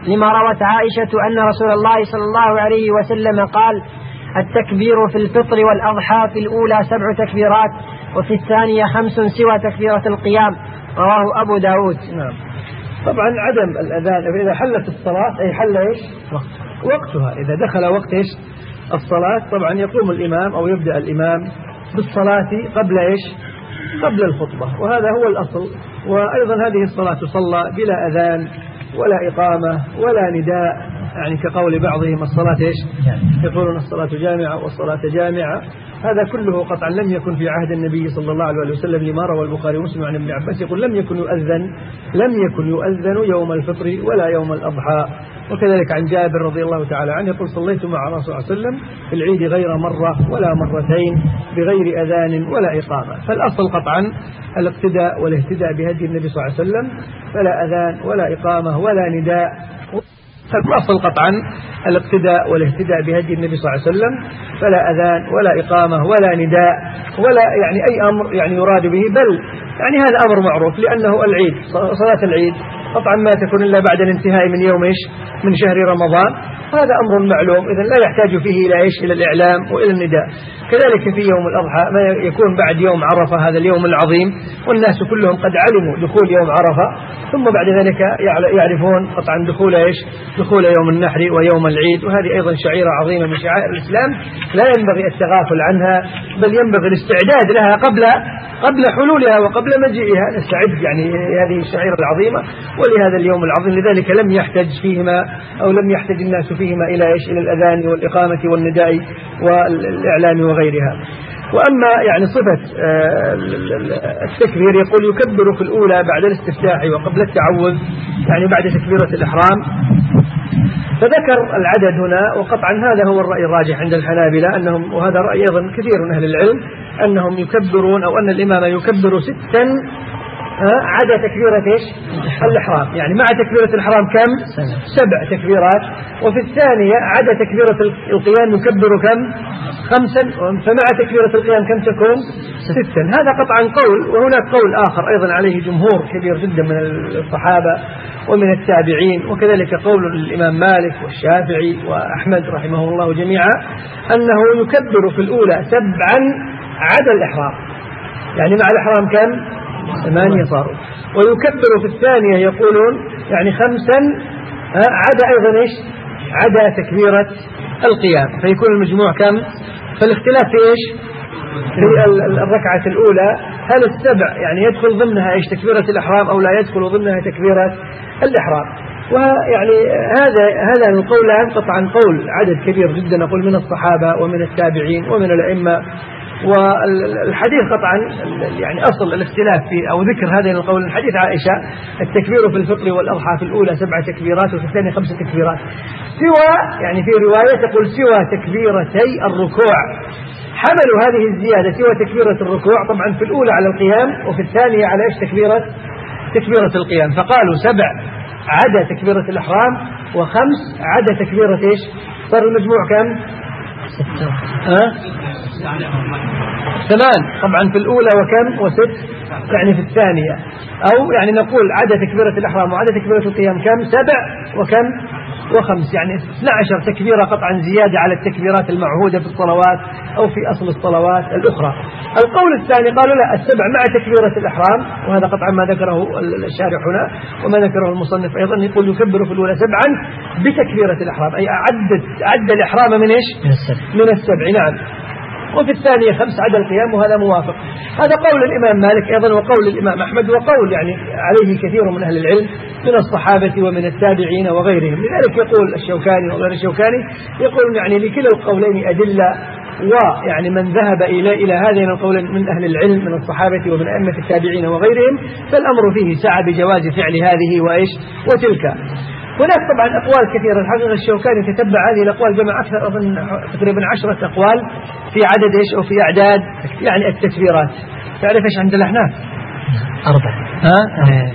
لما روت عائشة أن رسول الله صلى الله عليه وسلم قال: التكبير في الفطر والأضحى في الأولى 7 تكبيرات وفي الثانية 5 سوى تكبيرة القيام. رواه أبو داود. نعم. طبعا عدم الأذان إذا حلت الصلاة أي حل إيش؟ وقتها. إذا دخل وقت إيش؟ الصلاة طبعا يقوم الإمام أو يبدأ الإمام بالصلاة قبل إيش؟ قبل الخطبة، وهذا هو الأصل. وأيضا هذه الصلاة تصلى بلا أذان ولا إقامة ولا نداء، يعني كقول بعضهم الصلاة إيش؟ يقولون الصلاة جامعة والصلاة جامعة. هذا كله قطعا لم يكن في عهد النبي صلى الله عليه وسلم، لما روى البخاري ومسلم عن ابن عباس يقول لم يكن يؤذن يوم الفطر ولا يوم الأضحى. وكذلك عن جابر رضي الله تعالى عنه يقول: صليت مع رسول الله صلى الله عليه وسلم في العيد غير مرة ولا مرتين بغير أذان ولا إقامة. فالأصل قطعا الاقتداء والاهتداء بهدي النبي صلى الله عليه وسلم، فلا أذان ولا إقامة ولا نداء. فالأصل قطعا الاقتداء والاهتداء بهدي النبي صلى الله عليه وسلم، فلا أذان ولا إقامة ولا نداء ولا يعني أي أمر يعني يراد به، بل يعني هذا أمر معروف، لأنه العيد صلاة العيد قطعا ما تكون إلا بعد الانتهاء من يوم إيش؟ من شهر رمضان. هذا أمر معلوم، إذن لا يحتاج فيه إلى إيش؟ إلى الإعلام وإلى النداء. كذلك في يوم الأضحى ما يكون بعد يوم عرفة، هذا اليوم العظيم، والناس كلهم قد علموا دخول يوم عرفة، ثم بعد ذلك يعرفون قطعا دخول إيش؟ دخول يوم النحر ويوم العيد. وهذه أيضا شعيرة عظيمة من شعائر الإسلام لا ينبغي التغافل عنها، بل ينبغي الاستعداد لها قبل حلولها وقبل مجيئها. نستعد يعني هذه الشعيرة العظيمة ولهذا اليوم العظيم. لذلك لم يحتاج فيها الناس فيهما إلى إيش؟ إلى الأذان والإقامة والنداء والإعلام وغيرها. وأما يعني صفة التكبير يقول: يكبر في الأولى بعد الاستفتاح وقبل التعوذ، يعني بعد تكبيرة الإحرام. فذكر العدد هنا، وقطعا هذا هو الرأي الراجح عند الحنابلة أنهم، وهذا رأي أيضا كثير من أهل العلم، أنهم يكبرون أو أن الإمام يكبر 6 عدا تكبيرة إيش؟ الإحرام. يعني مع تكبيرة الإحرام كم؟ 7 تكبيرات. وفي الثانية عدا تكبيرة القيام يكبر كم؟ 5. فمع تكبيرة القيام كم تكون؟ 6. هذا قطعا قول. وهناك قول آخر أيضا عليه جمهور كبير جدا من الصحابة ومن التابعين، وكذلك قول الإمام مالك والشافعي وأحمد رحمه الله جميعا، أنه يكبر في الأولى 7 عدا الإحرام. يعني مع الإحرام كم؟ 8 صاروا. ويكبر في الثانية يقولون يعني 5 عدا أيضا إيش؟ عدا تكبيرة القيام، فيكون المجموع كم؟ فالاختلاف في إيش؟ في الركعة الأولى، هل 7 يعني يدخل ضمنها إيش؟ تكبيرة الإحرام أو لا يدخل ضمنها تكبيرة الإحرام. ويعني هذا القولان قطعا قول عدد كبير جدا نقول من الصحابة ومن التابعين ومن الأئمة. والحديث قطعا يعني أصل الاختلاف في أو ذكر هذين القول الحديث عائشة: التكبير في الفطر والأضحى في الأولى 7 تكبيرات وفي الثانية 5 تكبيرات، سوى يعني في رواية تقول سوى تكبيرتي الركوع. حملوا هذه الزيادة سوى تكبيرة الركوع طبعا في الأولى على القيام وفي الثانية على إيش؟ تكبيرة القيام. فقالوا 7 عدا تكبيرة الإحرام و5 عدا تكبيرة إيش؟ صار المجموع كم؟ 8 طبعا في الأولى وكم؟ و6 يعني في الثانية. أو يعني نقول عدا تكبيرة الإحرام وعدا تكبيرة القيام كم؟ 7 وكم؟ و5 يعني 12 تكبيرة قطعا زيادة على التكبيرات المعهودة في الصلوات أو في أصل الصلوات الأخرى. القول الثاني قالوا لا، 7 مع تكبيرة الإحرام، وهذا قطعا ما ذكره الشارح هنا وما ذكره المصنف أيضا، يقول يكبر في الأولى 7 بتكبيرة الإحرام، أي عد الإحرام من إيش؟ من 7. نعم. وفي الثانية 5 عدا القيام، وهذا موافق. هذا قول الإمام مالك أيضا وقول الإمام أحمد وقول يعني عليه كثير من أهل العلم من الصحابة ومن التابعين وغيرهم. لذلك يقول الشوكاني وغير الشوكاني يقول يعني لكلا القولين أدلة، ويعني من ذهب إلى هذين القولين من أهل العلم من الصحابة ومن أئمة التابعين وغيرهم فالأمر فيه سعى بجواز فعل هذه وإيش وتلك. هناك طبعا أقوال كثيرة. الحقيقة الشوكاني تتبع هذه الأقوال، جمع أكثر أظن تقريبا 10 أقوال في عدد إيش أو في أعداد يعني التكبيرات. تعرف إيش عند الأحناف؟ 4.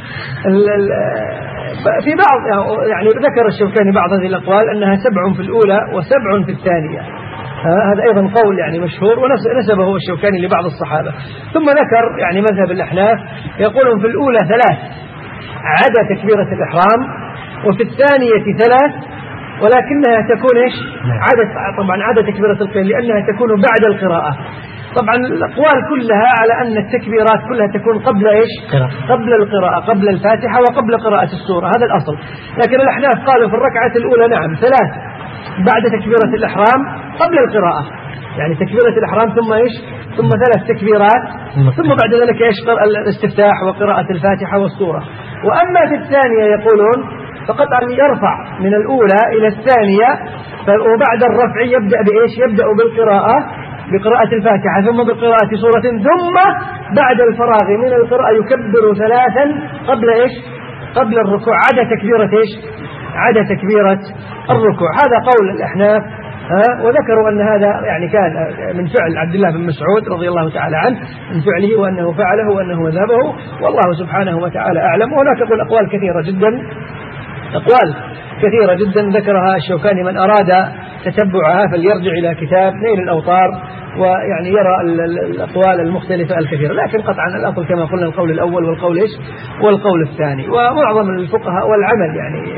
في بعض يعني ذكر الشوكاني بعض هذه الأقوال أنها 7 في الأولى و7 في الثانية. هذا أيضا قول يعني مشهور ونسبه الشوكاني لبعض الصحابة. ثم ذكر يعني مذهب الأحناف يقولون في الأولى 3 عدا تكبيرة الإحرام وفي الثانية 3 ولكنها تكون إيش طبعا عدد تكبيرة القيام لأنها تكون بعد القراءة. طبعا الأقوال كلها على أن التكبيرات كلها تكون قبل إيش قبل القراءة، قبل الفاتحة وقبل قراءة السورة، هذا الأصل. لكن الأحناف قالوا في الركعة الأولى نعم 3 بعد تكبيرة الإحرام قبل القراءة، يعني تكبيرة الإحرام ثم إيش ثم 3 تكبيرات ثم بعد ذلك إيش الاستفتاح وقراءة الفاتحة والسورة. وأما في الثانية يقولون فقط أن يرفع من الأولى إلى الثانية، وبعد الرفع يبدأ بإيش يبدأ بقراءة الفاتحة ثم بقراءة سورة، ثم بعد الفراغ من القراءة يكبر 3 قبل إيش قبل الركوع عدا تكبيرة الركوع. هذا قول الأحناف. وذكروا أن هذا يعني كان من فعل عبد الله بن مسعود رضي الله تعالى عنه، من فعله وأنه فعله وأنه ذهبه، والله سبحانه وتعالى أعلم. وهناك أقوال كثيرة جدا ذكرها الشوكاني، من أراد تتبعها فليرجع إلى كتاب نيل الأوطار ويعني يرى الأقوال المختلفة الكثيرة. لكن قطعا الأصل كما قلنا القول الأول والقول الثاني. ومعظم الفقهاء والعمل يعني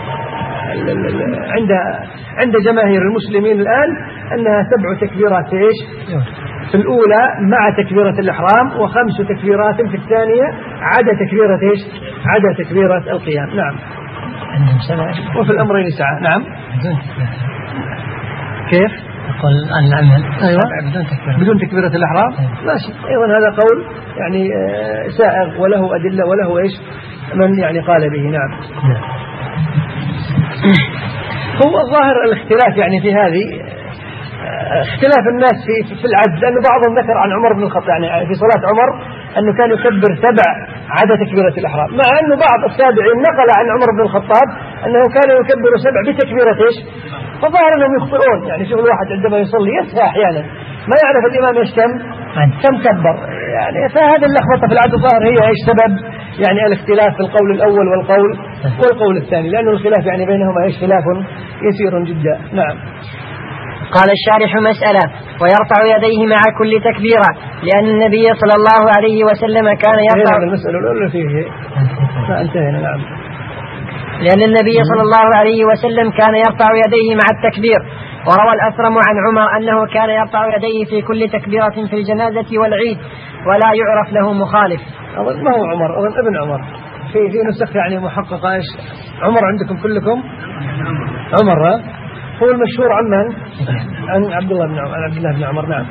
عند جماهير المسلمين الآن أنها 7 تكبيرات في الأولى مع تكبيرة الإحرام، و5 تكبيرات في الثانية عدا تكبيرة القيام. نعم. وفي الأمرين ساعة. نعم. كيف؟ يقول العمل بدون تكبيرة الإحرام ماشي. أيضا هذا قول يعني سائغ وله أدلة وله إيش من يعني قال به. نعم. هو الظاهر الاختلاف يعني في هذه اختلاف الناس في العد، لأن بعضهم ذكر عن عمر بن الخطاب يعني في صلاة عمر أنه كان يكبر 7 عدا تكبيرة الإحرام، مع أنه بعض التابعين نقل عن عمر بن الخطاب أنه كان يكبر 7 بتكبيرة إيش. فظاهر أنهم يخطئون، يعني شوف الواحد عندما يصلي يسهى أحيانا ما يعرف الإمام إيش كم كبر، يعني فهذا اللخبطة في العد الظاهر هي إيش سبب يعني الاختلاف في القول الأول والقول الثاني، لأن الخلاف يعني بينهما إيش خلاف يسير جدا. نعم. قال الشارح مسألة: ويرفع يديه مع كل تكبيرة، لأن النبي صلى الله عليه وسلم كان يرفع المسألة الأولى فيه ما انتهينا. نعم. لأن النبي صلى الله عليه وسلم كان يرفع يديه مع التكبير. وروى الأثرم عن عمر أنه كان يرفع يديه في كل تكبيرة في الجنازة والعيد ولا يعرف له مخالف. أظن ما هو عمر، أظن ابن عمر في نسخ يعني محققة. إيش عمر عندكم كلكم؟ عمر هو المشهور عن من؟ عن عبد الله بن عمر. نعم.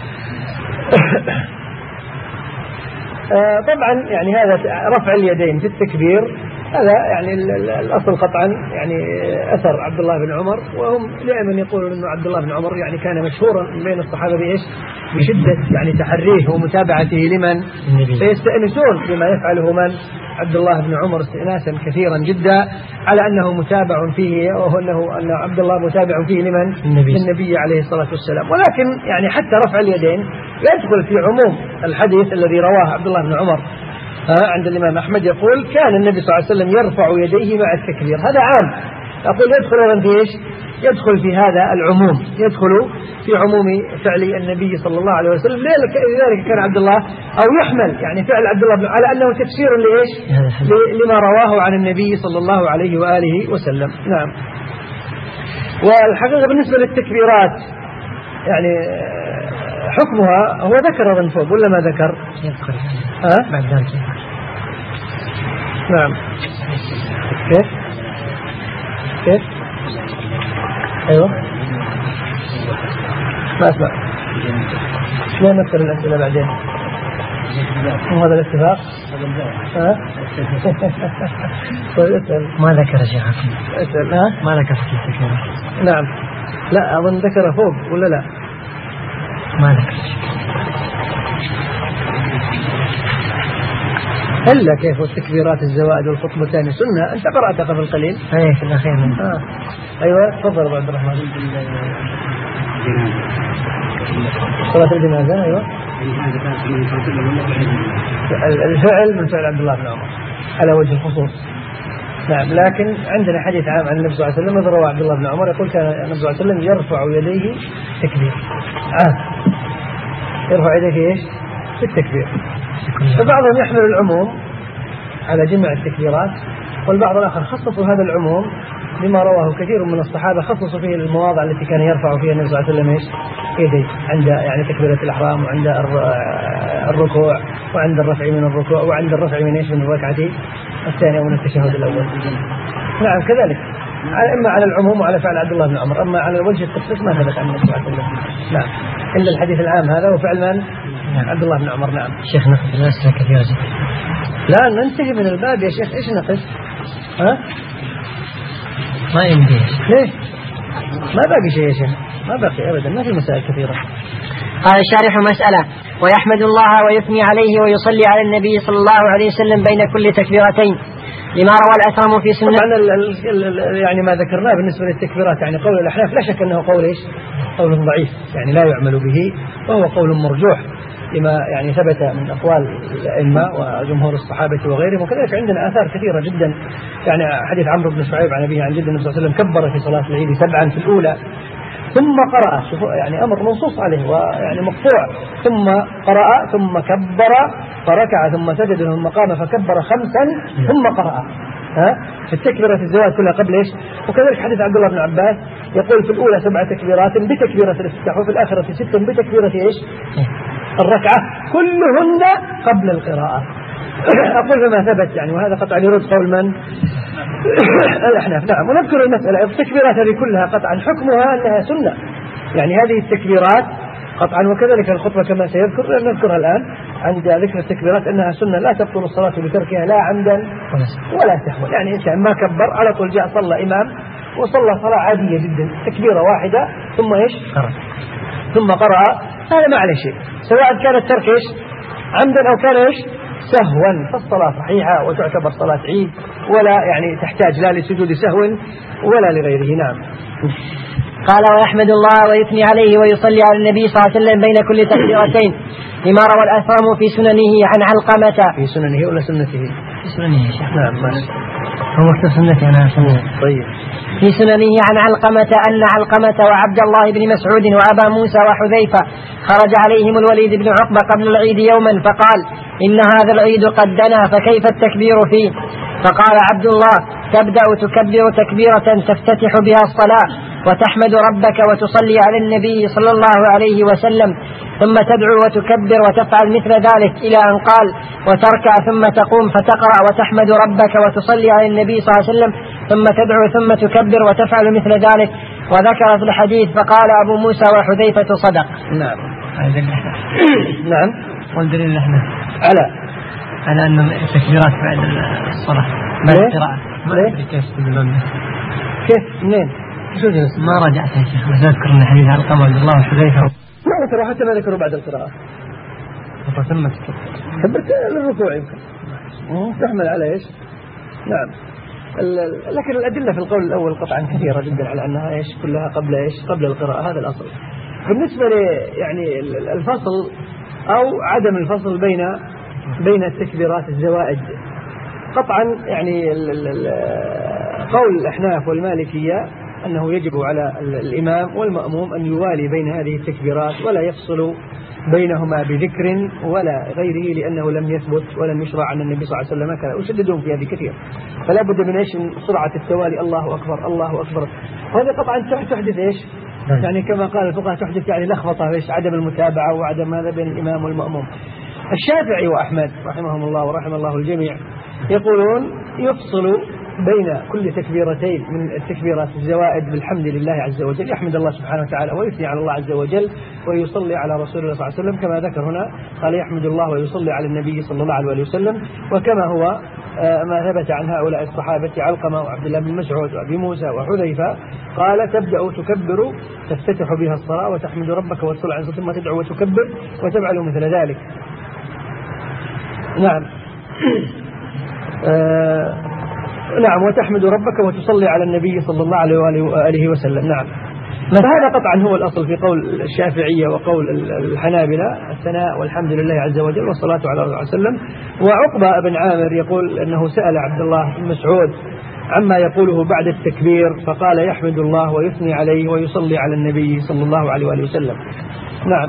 طبعا يعني هذا رفع اليدين في التكبير هذا يعني الأصل قطعا يعني أثر عبد الله بن عمر، وهم دائما يقولون أنه عبد الله بن عمر يعني كان مشهورا بين الصحابة بإيش بشدة يعني تحريه ومتابعته لمن فيستأنسون بما يفعله من عبد الله بن عمر استئناسا كثيرا جدا على أنه متابع فيه، وهو أن عبد الله متابع فيه لمن للنبي عليه الصلاة والسلام. ولكن يعني حتى رفع اليدين يدخل في عموم الحديث الذي رواه عبد الله بن عمر عند الإمام أحمد، يقول كان النبي صلى الله عليه وسلم يرفع يديه مع التكبير. هذا عام، أقول يدخل في إيش؟ يدخل في هذا العموم، يدخل في عموم فعل النبي صلى الله عليه وسلم. لذلك كان عبد الله أو يحمل يعني فعل عبد الله على أنه تفسير لإيش لما رواه عن النبي صلى الله عليه وآله وسلم. نعم. والحقيقة بالنسبة للتكبيرات يعني حكمها هو ذكر من فوق ولا ما ذكر؟ بعد ذلك. نعم. كيف أيوة ما أسمع شلون نذكر الأسئلة بعدين وهذا الاتفاق ما ذكر شيء اسأل. ما ذكر في التكبير. نعم. لا أظن ذكر فوق ولا لا؟ ما ذكر. هلا كيف التكبيرات الزوائد والخطبتان سنة؟ أنت قرأت قبل قليل. أيه في الأخير. أيوة تفضل أبو عبد الرحمن. صلاة الجنازة. أيوة الفعل من فعل عبد الله بن عمر على وجه الخصوص. نعم. لكن عندنا حديث عام عن النبي صلى الله عليه وسلم رواه عبد الله بن عمر يقول كان النبي صلى الله عليه وسلم يرفع يديه تكبير. يرفع يديه ايش؟ في التكبير. فبعضهم يحمل العموم على جمع التكبيرات والبعض الآخر خصصوا هذا العموم لما رواه كثير من الصحابة، خصصوا فيه المواضع التي كان يرفع فيها النبي صلى الله عليه وسلم يديه عند يعني تكبيرة الإحرام، وعند الركوع، وعند الرفع من الركوع، وعند الرفع من الركعة الثانية ومن التشهد الأول. نعم كذلك إما على العموم وعلى فعل عبد الله بن عمر، أما على وجه التخصيص ما ثبت عن النبي صلى الله عليه وسلم. نعم إلا الحديث العام هذا وفعل من؟ عبد الله بن عمر. نعم. شيخ نقص الأسئلة كثيرة جدا. لا ننتهي من الباب يا شيخ، إيش نقص؟ ها؟ ما يمدي. ليه؟ ما باقي شيء يا شيخ، ما باقي أبدا، ما في مسائل كثيرة. قال الشارح مسألة: ويحمد الله ويثني عليه ويصلي على النبي صلى الله عليه وسلم بين كل تكبيرتين، لما روى الأثرم في سنة. طبعا يعني ما ذكرناه بالنسبة للتكبيرات، يعني قول الأحناف لا شك أنه قول إيش؟ قول ضعيف، يعني لا يعمل به، وهو قول مرجوح لما يعني ثبت من أقوال الأئمة وجمهور الصحابة وغيرهم. وكذلك عندنا آثار كثيرة جدا، يعني حديث عمرو بن شعيب عن أبيه عن جد النبي صلى الله عليه وسلم كبر في صلاة العيد 7 في الأولى ثم قرأ، شوفوا يعني أمر منصوص عليه ويعني مقطوع، ثم قرأ ثم كبر فركع ثم سجد ثم قام فكبر 5 ثم قرأ. في التكبيرة الزواج كلها قبل إيش؟ وكذلك حديث عبد الله بن عباس يقول في الأولى 7 تكبيرات بتكبيرة الافتتاح، وفي الآخرة 6 بتكبيرة إيش؟ الركعة، كلهن قبل القراءة. أقول فما ثبت يعني، وهذا قطعا يرد قول من؟ الأحناف. نعم. ونذكر المسألة التكبيرات هذه كلها قطعا حكمها أنها سنة، يعني هذه التكبيرات قطعا، وكذلك الخطبة كما سيذكر نذكرها الآن عند ذكر التكبيرات أنها سنة لا تبطل الصلاة بتركها لا عمدا ولا سهوا. يعني إنسان ما كبر على طول جاء صلى إمام وصلى صلاة عادية جدا، تكبيرة واحدة ثم إيش؟ ثم قرأ، هذا ما عليه شيء، سواء كان الترك إيش؟ عمدا أو كان إيش؟ سهوا، فالصلاة صحيحة وتعتبر صلاة عيد، ولا يعني تحتاج لا لسجود سهو ولا لغيره. نعم. قال: ويحمد الله ويثني عليه ويصلي على النبي صلى الله عليه وسلم بين كل تكبيرتين، لما روى الأثرم في سننه عن علقمة. في سننه ولا سنته؟ في سننه يا شيخ. نعم ماشي. هو مكتوب سنته أنا سنته. طيب. في سننه عن علقمة أن علقمة وعبد الله بن مسعود وأبا موسى وحذيفة خرج عليهم الوليد بن عقبة قبل العيد يوما فقال: إن هذا العيد قد دنا فكيف التكبير فيه؟ فقال عبد الله: تبدأ تكبر تكبيرة تفتتح بها الصلاة وتحمد ربك وتصلي على النبي صلى الله عليه وسلم، ثم تدعو وتكبر وتفعل مثل ذلك إلى أن قال: وتركع ثم تقوم فتقرأ وتحمد ربك وتصلي على النبي صلى الله عليه وسلم، ثم تدعو ثم تكبر وتفعل مثل ذلك. وذكر في الحديث فقال أبو موسى وحذيفة: صدق. نعم. نعم. والدليل نحن على أن التكبيرات بعد الصلاة بعد القراءة. كيف منين؟ ما رجعت يا شيخ، بس أذكر أن حديث علقمة عبد الله وحذيفة ما ذكروا، حتى ما ذكروا بعد القراءة. ثم كبرت للركوع يمكن تحمل على إيش؟ نعم. لكن الأدلة في القول الأول قطعا كثيرة جدا على أنها إيش كلها قبل إيش؟ قبل القراءة، هذا الأصل. بالنسبة يعني الفصل أو عدم الفصل بين التكبيرات الزوائد، قطعا يعني قول الأحناف والمالكية أنه يجب على الإمام والمأموم أن يوالي بين هذه التكبيرات ولا يفصل بينهما بذكر ولا غيره، لأنه لم يثبت ولم يشرع عن النبي صلى الله عليه وسلم كذا، وشددون في هذه كثير. فلا بد من إيش؟ سرعة التوالي، الله أكبر الله أكبر. وهذا طبعا تحدث إيش؟ يعني كما قال الفقهاء تحدث يعني لخبطة إيش؟ عدم المتابعة وعدم هذا بين الإمام والمأموم. الشافعي وأحمد رحمهم الله ورحم الله الجميع يقولون يفصل بين كل تكبيرتين من التكبيرات الزوائد بالحمد لله عز وجل، يحمد الله سبحانه وتعالى ويثني على الله عز وجل ويصلي على رسول الله صلى الله عليه وسلم، كما ذكر هنا قال يحمد الله ويصلي على النبي صلى الله عليه وسلم، وكما هو ما ثبت عن هؤلاء الصحابة علقمة وعبد الله بن مسعود وأبي موسى وحذيفة قال: تبدأ تكبر تفتتح بها الصلاة وتحمد ربك وتصلي على ثم تدعو وتكبر وتفعل مثل ذلك. نعم. نعم. وتحمد ربك وتصلي على النبي صلى الله عليه وآله وسلم. نعم. فهذا قطعا هو الأصل في قول الشافعية وقول الحنابلة، الثناء والحمد لله عز وجل والصلاة على رسول الله صلى الله عليه وسلم. وعقبة بن عامر يقول أنه سأل عبد الله بن مسعود عما يقوله بعد التكبير فقال: يحمد الله ويثني عليه ويصلي على النبي صلى الله عليه وآله وسلم. نعم.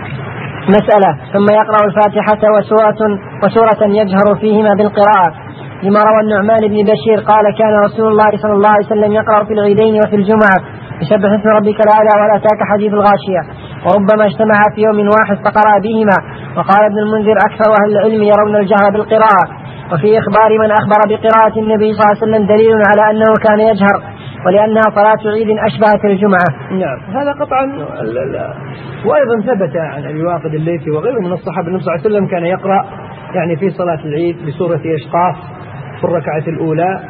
مسألة: ثم يقرأ الفاتحة وسورة يجهر فيهما بالقراءة، لما روى النعمان بن بشير قال كان رسول الله صلى الله عليه وسلم يقرأ في العيدين وفي الجمعة بسبح اسم ربك الأعلى ولا أتاك حديث الغاشية، وربما اجتمع في يوم واحد فقرأ بهما. وقال ابن المنذر أكثر أهل العلم يرون الجهر بالقراءة، وفي إخبار من أخبر بقراءة النبي صلى الله عليه وسلم دليل على أنه كان يجهر، ولأنها صلاة عيد أشبهت الجمعة. نعم هذا قطعا. وأيضا ثبت عن أبي واقد الليثي وغيره من الصحابة النبي صلى الله عليه وسلم كان يقرأ يعني في صلاة العيد بسورة قاف في الركعة الأولى،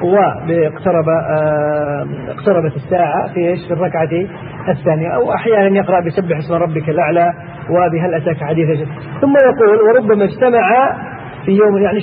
اقتربت الساعة في الركعة الثانية، أو أحيانا يقرأ بسبح اسم ربك الأعلى وبهل أتاك حديث. ثم يقول وربما اجتمع في يوم، يعني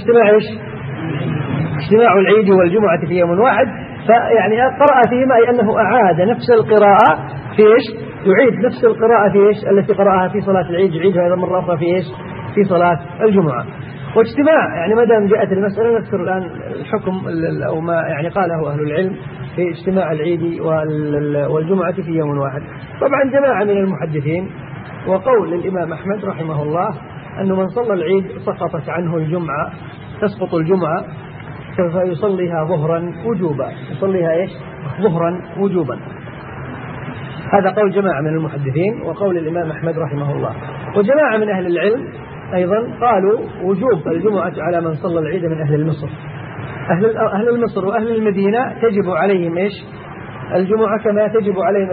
اجتماع العيد والجمعة في يوم واحد، فيعني قرأ فيهما أي أنه أعاد نفس القراءة يعيد نفس القراءة التي قرأها في صلاة العيد يعيدها هذا مرة أخرى في صلاة الجمعة. واجتماع يعني ما دام جاءت المسألة نذكر الآن الحكم أو ما يعني قاله أهل العلم في اجتماع العيد والجمعة في يوم واحد. طبعا جماعة من المحدثين وقول للإمام أحمد رحمه الله أنه من صلى العيد سقطت عنه الجمعة، تسقط الجمعة فيصليها ظهرا وجوبا، يصليها ظهرا وجوبا. هذا قول جماعة من المحدثين وقول الإمام أحمد رحمه الله. وجماعة من أهل العلم أيضا قالوا وجوب الجمعة على من صلى العيد من أهل مصر. أهل مصر وأهل المدينة تجب عليهم الجمعة كما تجب عليهم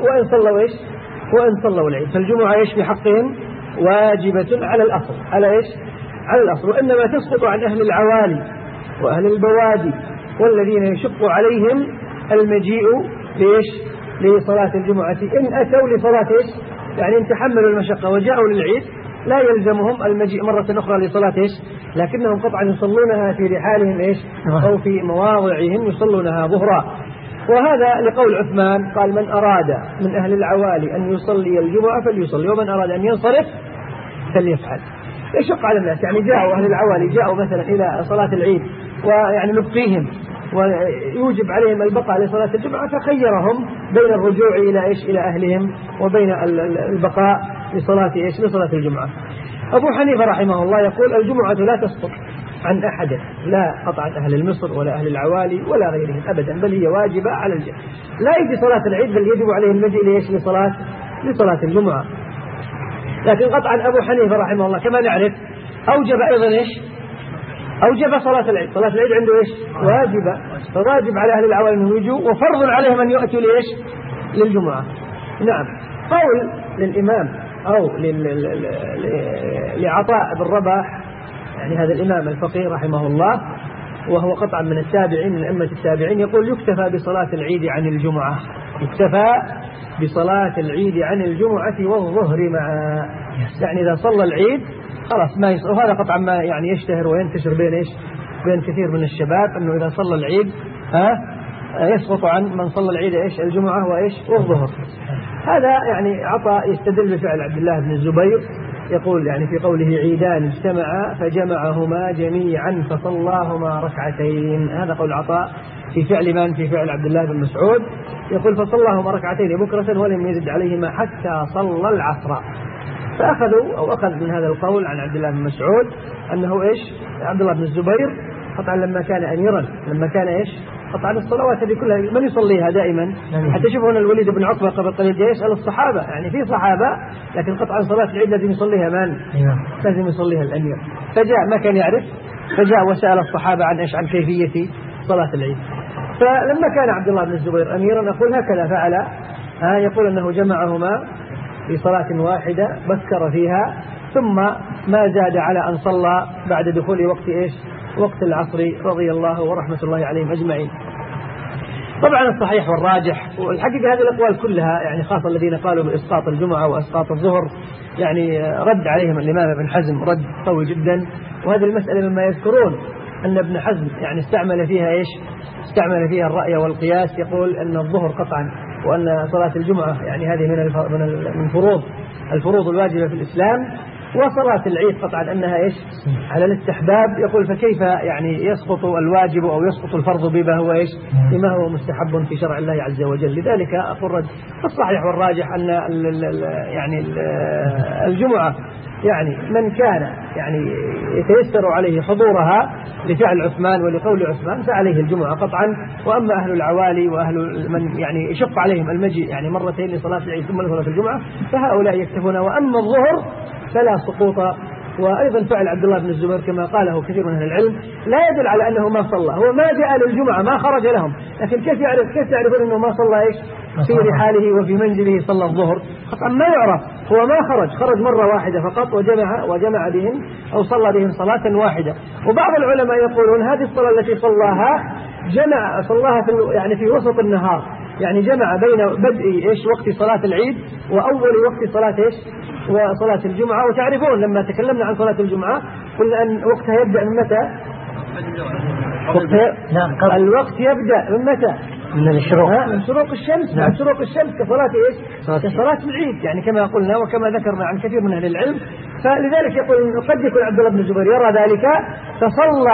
وإن صلوا العيد، فالجمعة في حقهم واجبة على الأصل على الأصل، وإنما تسقط عن أهل العوالي وأهل البوادي والذين يشق عليهم المجيء لصلاة الجمعة إن أتوا لصلاة يعني إن تحملوا المشقة وجاءوا للعيد لا يلزمهم المجيء مرة أخرى لصلاة لكنهم قطعا يصلونها في رحالهم أو في مواضعهم يصلونها ظهرا. وهذا لقول عثمان قال من أراد من أهل العوالي أن يصلي الجمعة فليصلي، ومن أراد أن ينصرف فليفعل. يشق على الناس، يعني جاءوا أهل العوالي جاءوا مثلا إلى صلاة العيد ويعني نبقيهم ويوجب عليهم البقاء لصلاة الجمعة، فخيرهم بين الرجوع إلى أهلهم وبين البقاء لصلاة الجمعة. أبو حنيفة رحمه الله يقول الجمعة لا تسقط عن أحد، لا قطعا أهل مصر ولا أهل العوالي ولا غيرهم أبدا، بل هي واجبة على الجميع. لا يجي صلاة العيد بل يجب عليه المجيء لصلاة الجمعة. لكن قطعا أبو حنيفة رحمه الله كما نعرف أوجب أيضا أوجب صلاة العيد عنده واجبة، فواجب على أهل العوالي أنهم يجوا وفرض عليهم أن يأتوا للجمعة. نعم. قول للإمام أو لعطاء بن رباح يعني هذا الإمام الفقيه رحمه الله وهو قطعا من التابعين من أئمة التابعين، يقول يكتفى بصلاة العيد عن الجمعة، يكتفى بصلاة العيد عن الجمعة والظهر معا، يعني إذا صلى العيد خلاص ما يصلي. وهذا قطعا ما يعني يشتهر وينتشر بين كثير من الشباب أنه إذا صلى العيد يسقط عن من صلى العيد الجمعة والظهر. هذا يعني عطى يستدل بفعل عبد الله بن الزبير، يقول يعني في قوله عيدان اجتمعا فجمعهما جميعا فصلاهما ركعتين. هذا قول عطاء في فعل من؟ في فعل عبد الله بن مسعود، يقول فصلاهما ركعتين بكرة ولم يزد عليهما حتى صلى العصر. أخذ من هذا القول عن عبد الله بن مسعود أنه عبد الله بن الزبير قطعا لما كان أميرا لما كان قطعا الصلوات هذه كلها من يصليها دائما، حتى شوفوا الوليد بن عقبة قبل قليل جاي يسأل الصحابة، يعني في صحابة لكن قطعا صلاة العيد لازم يصليها من؟ لازم يصليها الأمير. فجاء ما كان يعرف فجاء وسأل الصحابة عن كيفية صلاة العيد. فلما كان عبد الله بن الزبير أميرا أقول هكذا فعل، يقول أنه جمعهما في صلاة واحدة بكر فيها ثم ما زاد على أن صلى بعد دخول وقت العصر رضي الله ورحمة الله عليهم أجمعين. طبعا الصحيح والراجح والحقيقة هذه الأقوال كلها يعني خاصة الذين قالوا بإسقاط الجمعة وإسقاط الظهر يعني رد عليهم الإمام ابن حزم رد قوي جدا. وهذه المسألة مما يذكرون أن ابن حزم يعني استعمل فيها الرأي والقياس، يقول أن الظهر قطعا وأن صلاة الجمعة يعني هذه من الفروض الواجبة في الإسلام، وصلاة العيد قطعا أنها على الاستحباب. يقول فكيف يعني يسقط الواجب أو يسقط الفرض بما هو مستحب في شرع الله عز وجل. لذلك أقول الصحيح والراجح أن يعني الجمعة يعني من كان يعني يتيسر عليه حضورها لفعل عثمان ولقول عثمان فعليه الجمعة قطعا. وأما أهل العوالي وأهل من يعني يشق عليهم المجيء يعني مرتين لصلاة العيد ثم لصلاة الجمعة فهؤلاء يكتفون. وأما الظهر فلا سقوط. وأيضا فعل عبد الله بن الزبير كما قاله كثير من أهل العلم لا يدل على أنه ما صلى، هو ما جاء للجمعة ما خرج لهم، لكن كيف يعرفون أنه ما صلى إيش في رحاله وفي منزله صلى الظهر؟ قطعا ما يعرف، هو ما خرج مرة واحدة فقط وجمع بهم أو صلى بهم صلاة واحدة. وبعض العلماء يقولون هذه الصلاة التي صلاها يعني في وسط النهار، يعني جمع بين بدء وقت صلاة العيد وأول وقت صلاة وصلاة الجمعة. وتعرفون لما تكلمنا عن صلاة الجمعة قلنا أن وقتها يبدأ من متى؟ الوقت يبدأ من متى؟ من الشروق، من شروق الشمس. من شروق الشمس كصلاة كصلاة العيد يعني كما قلنا وكما ذكرنا عن كثير من أهل العلم. فلذلك يقول قد يكون عبد الله بن الزبير يرى ذلك فصلى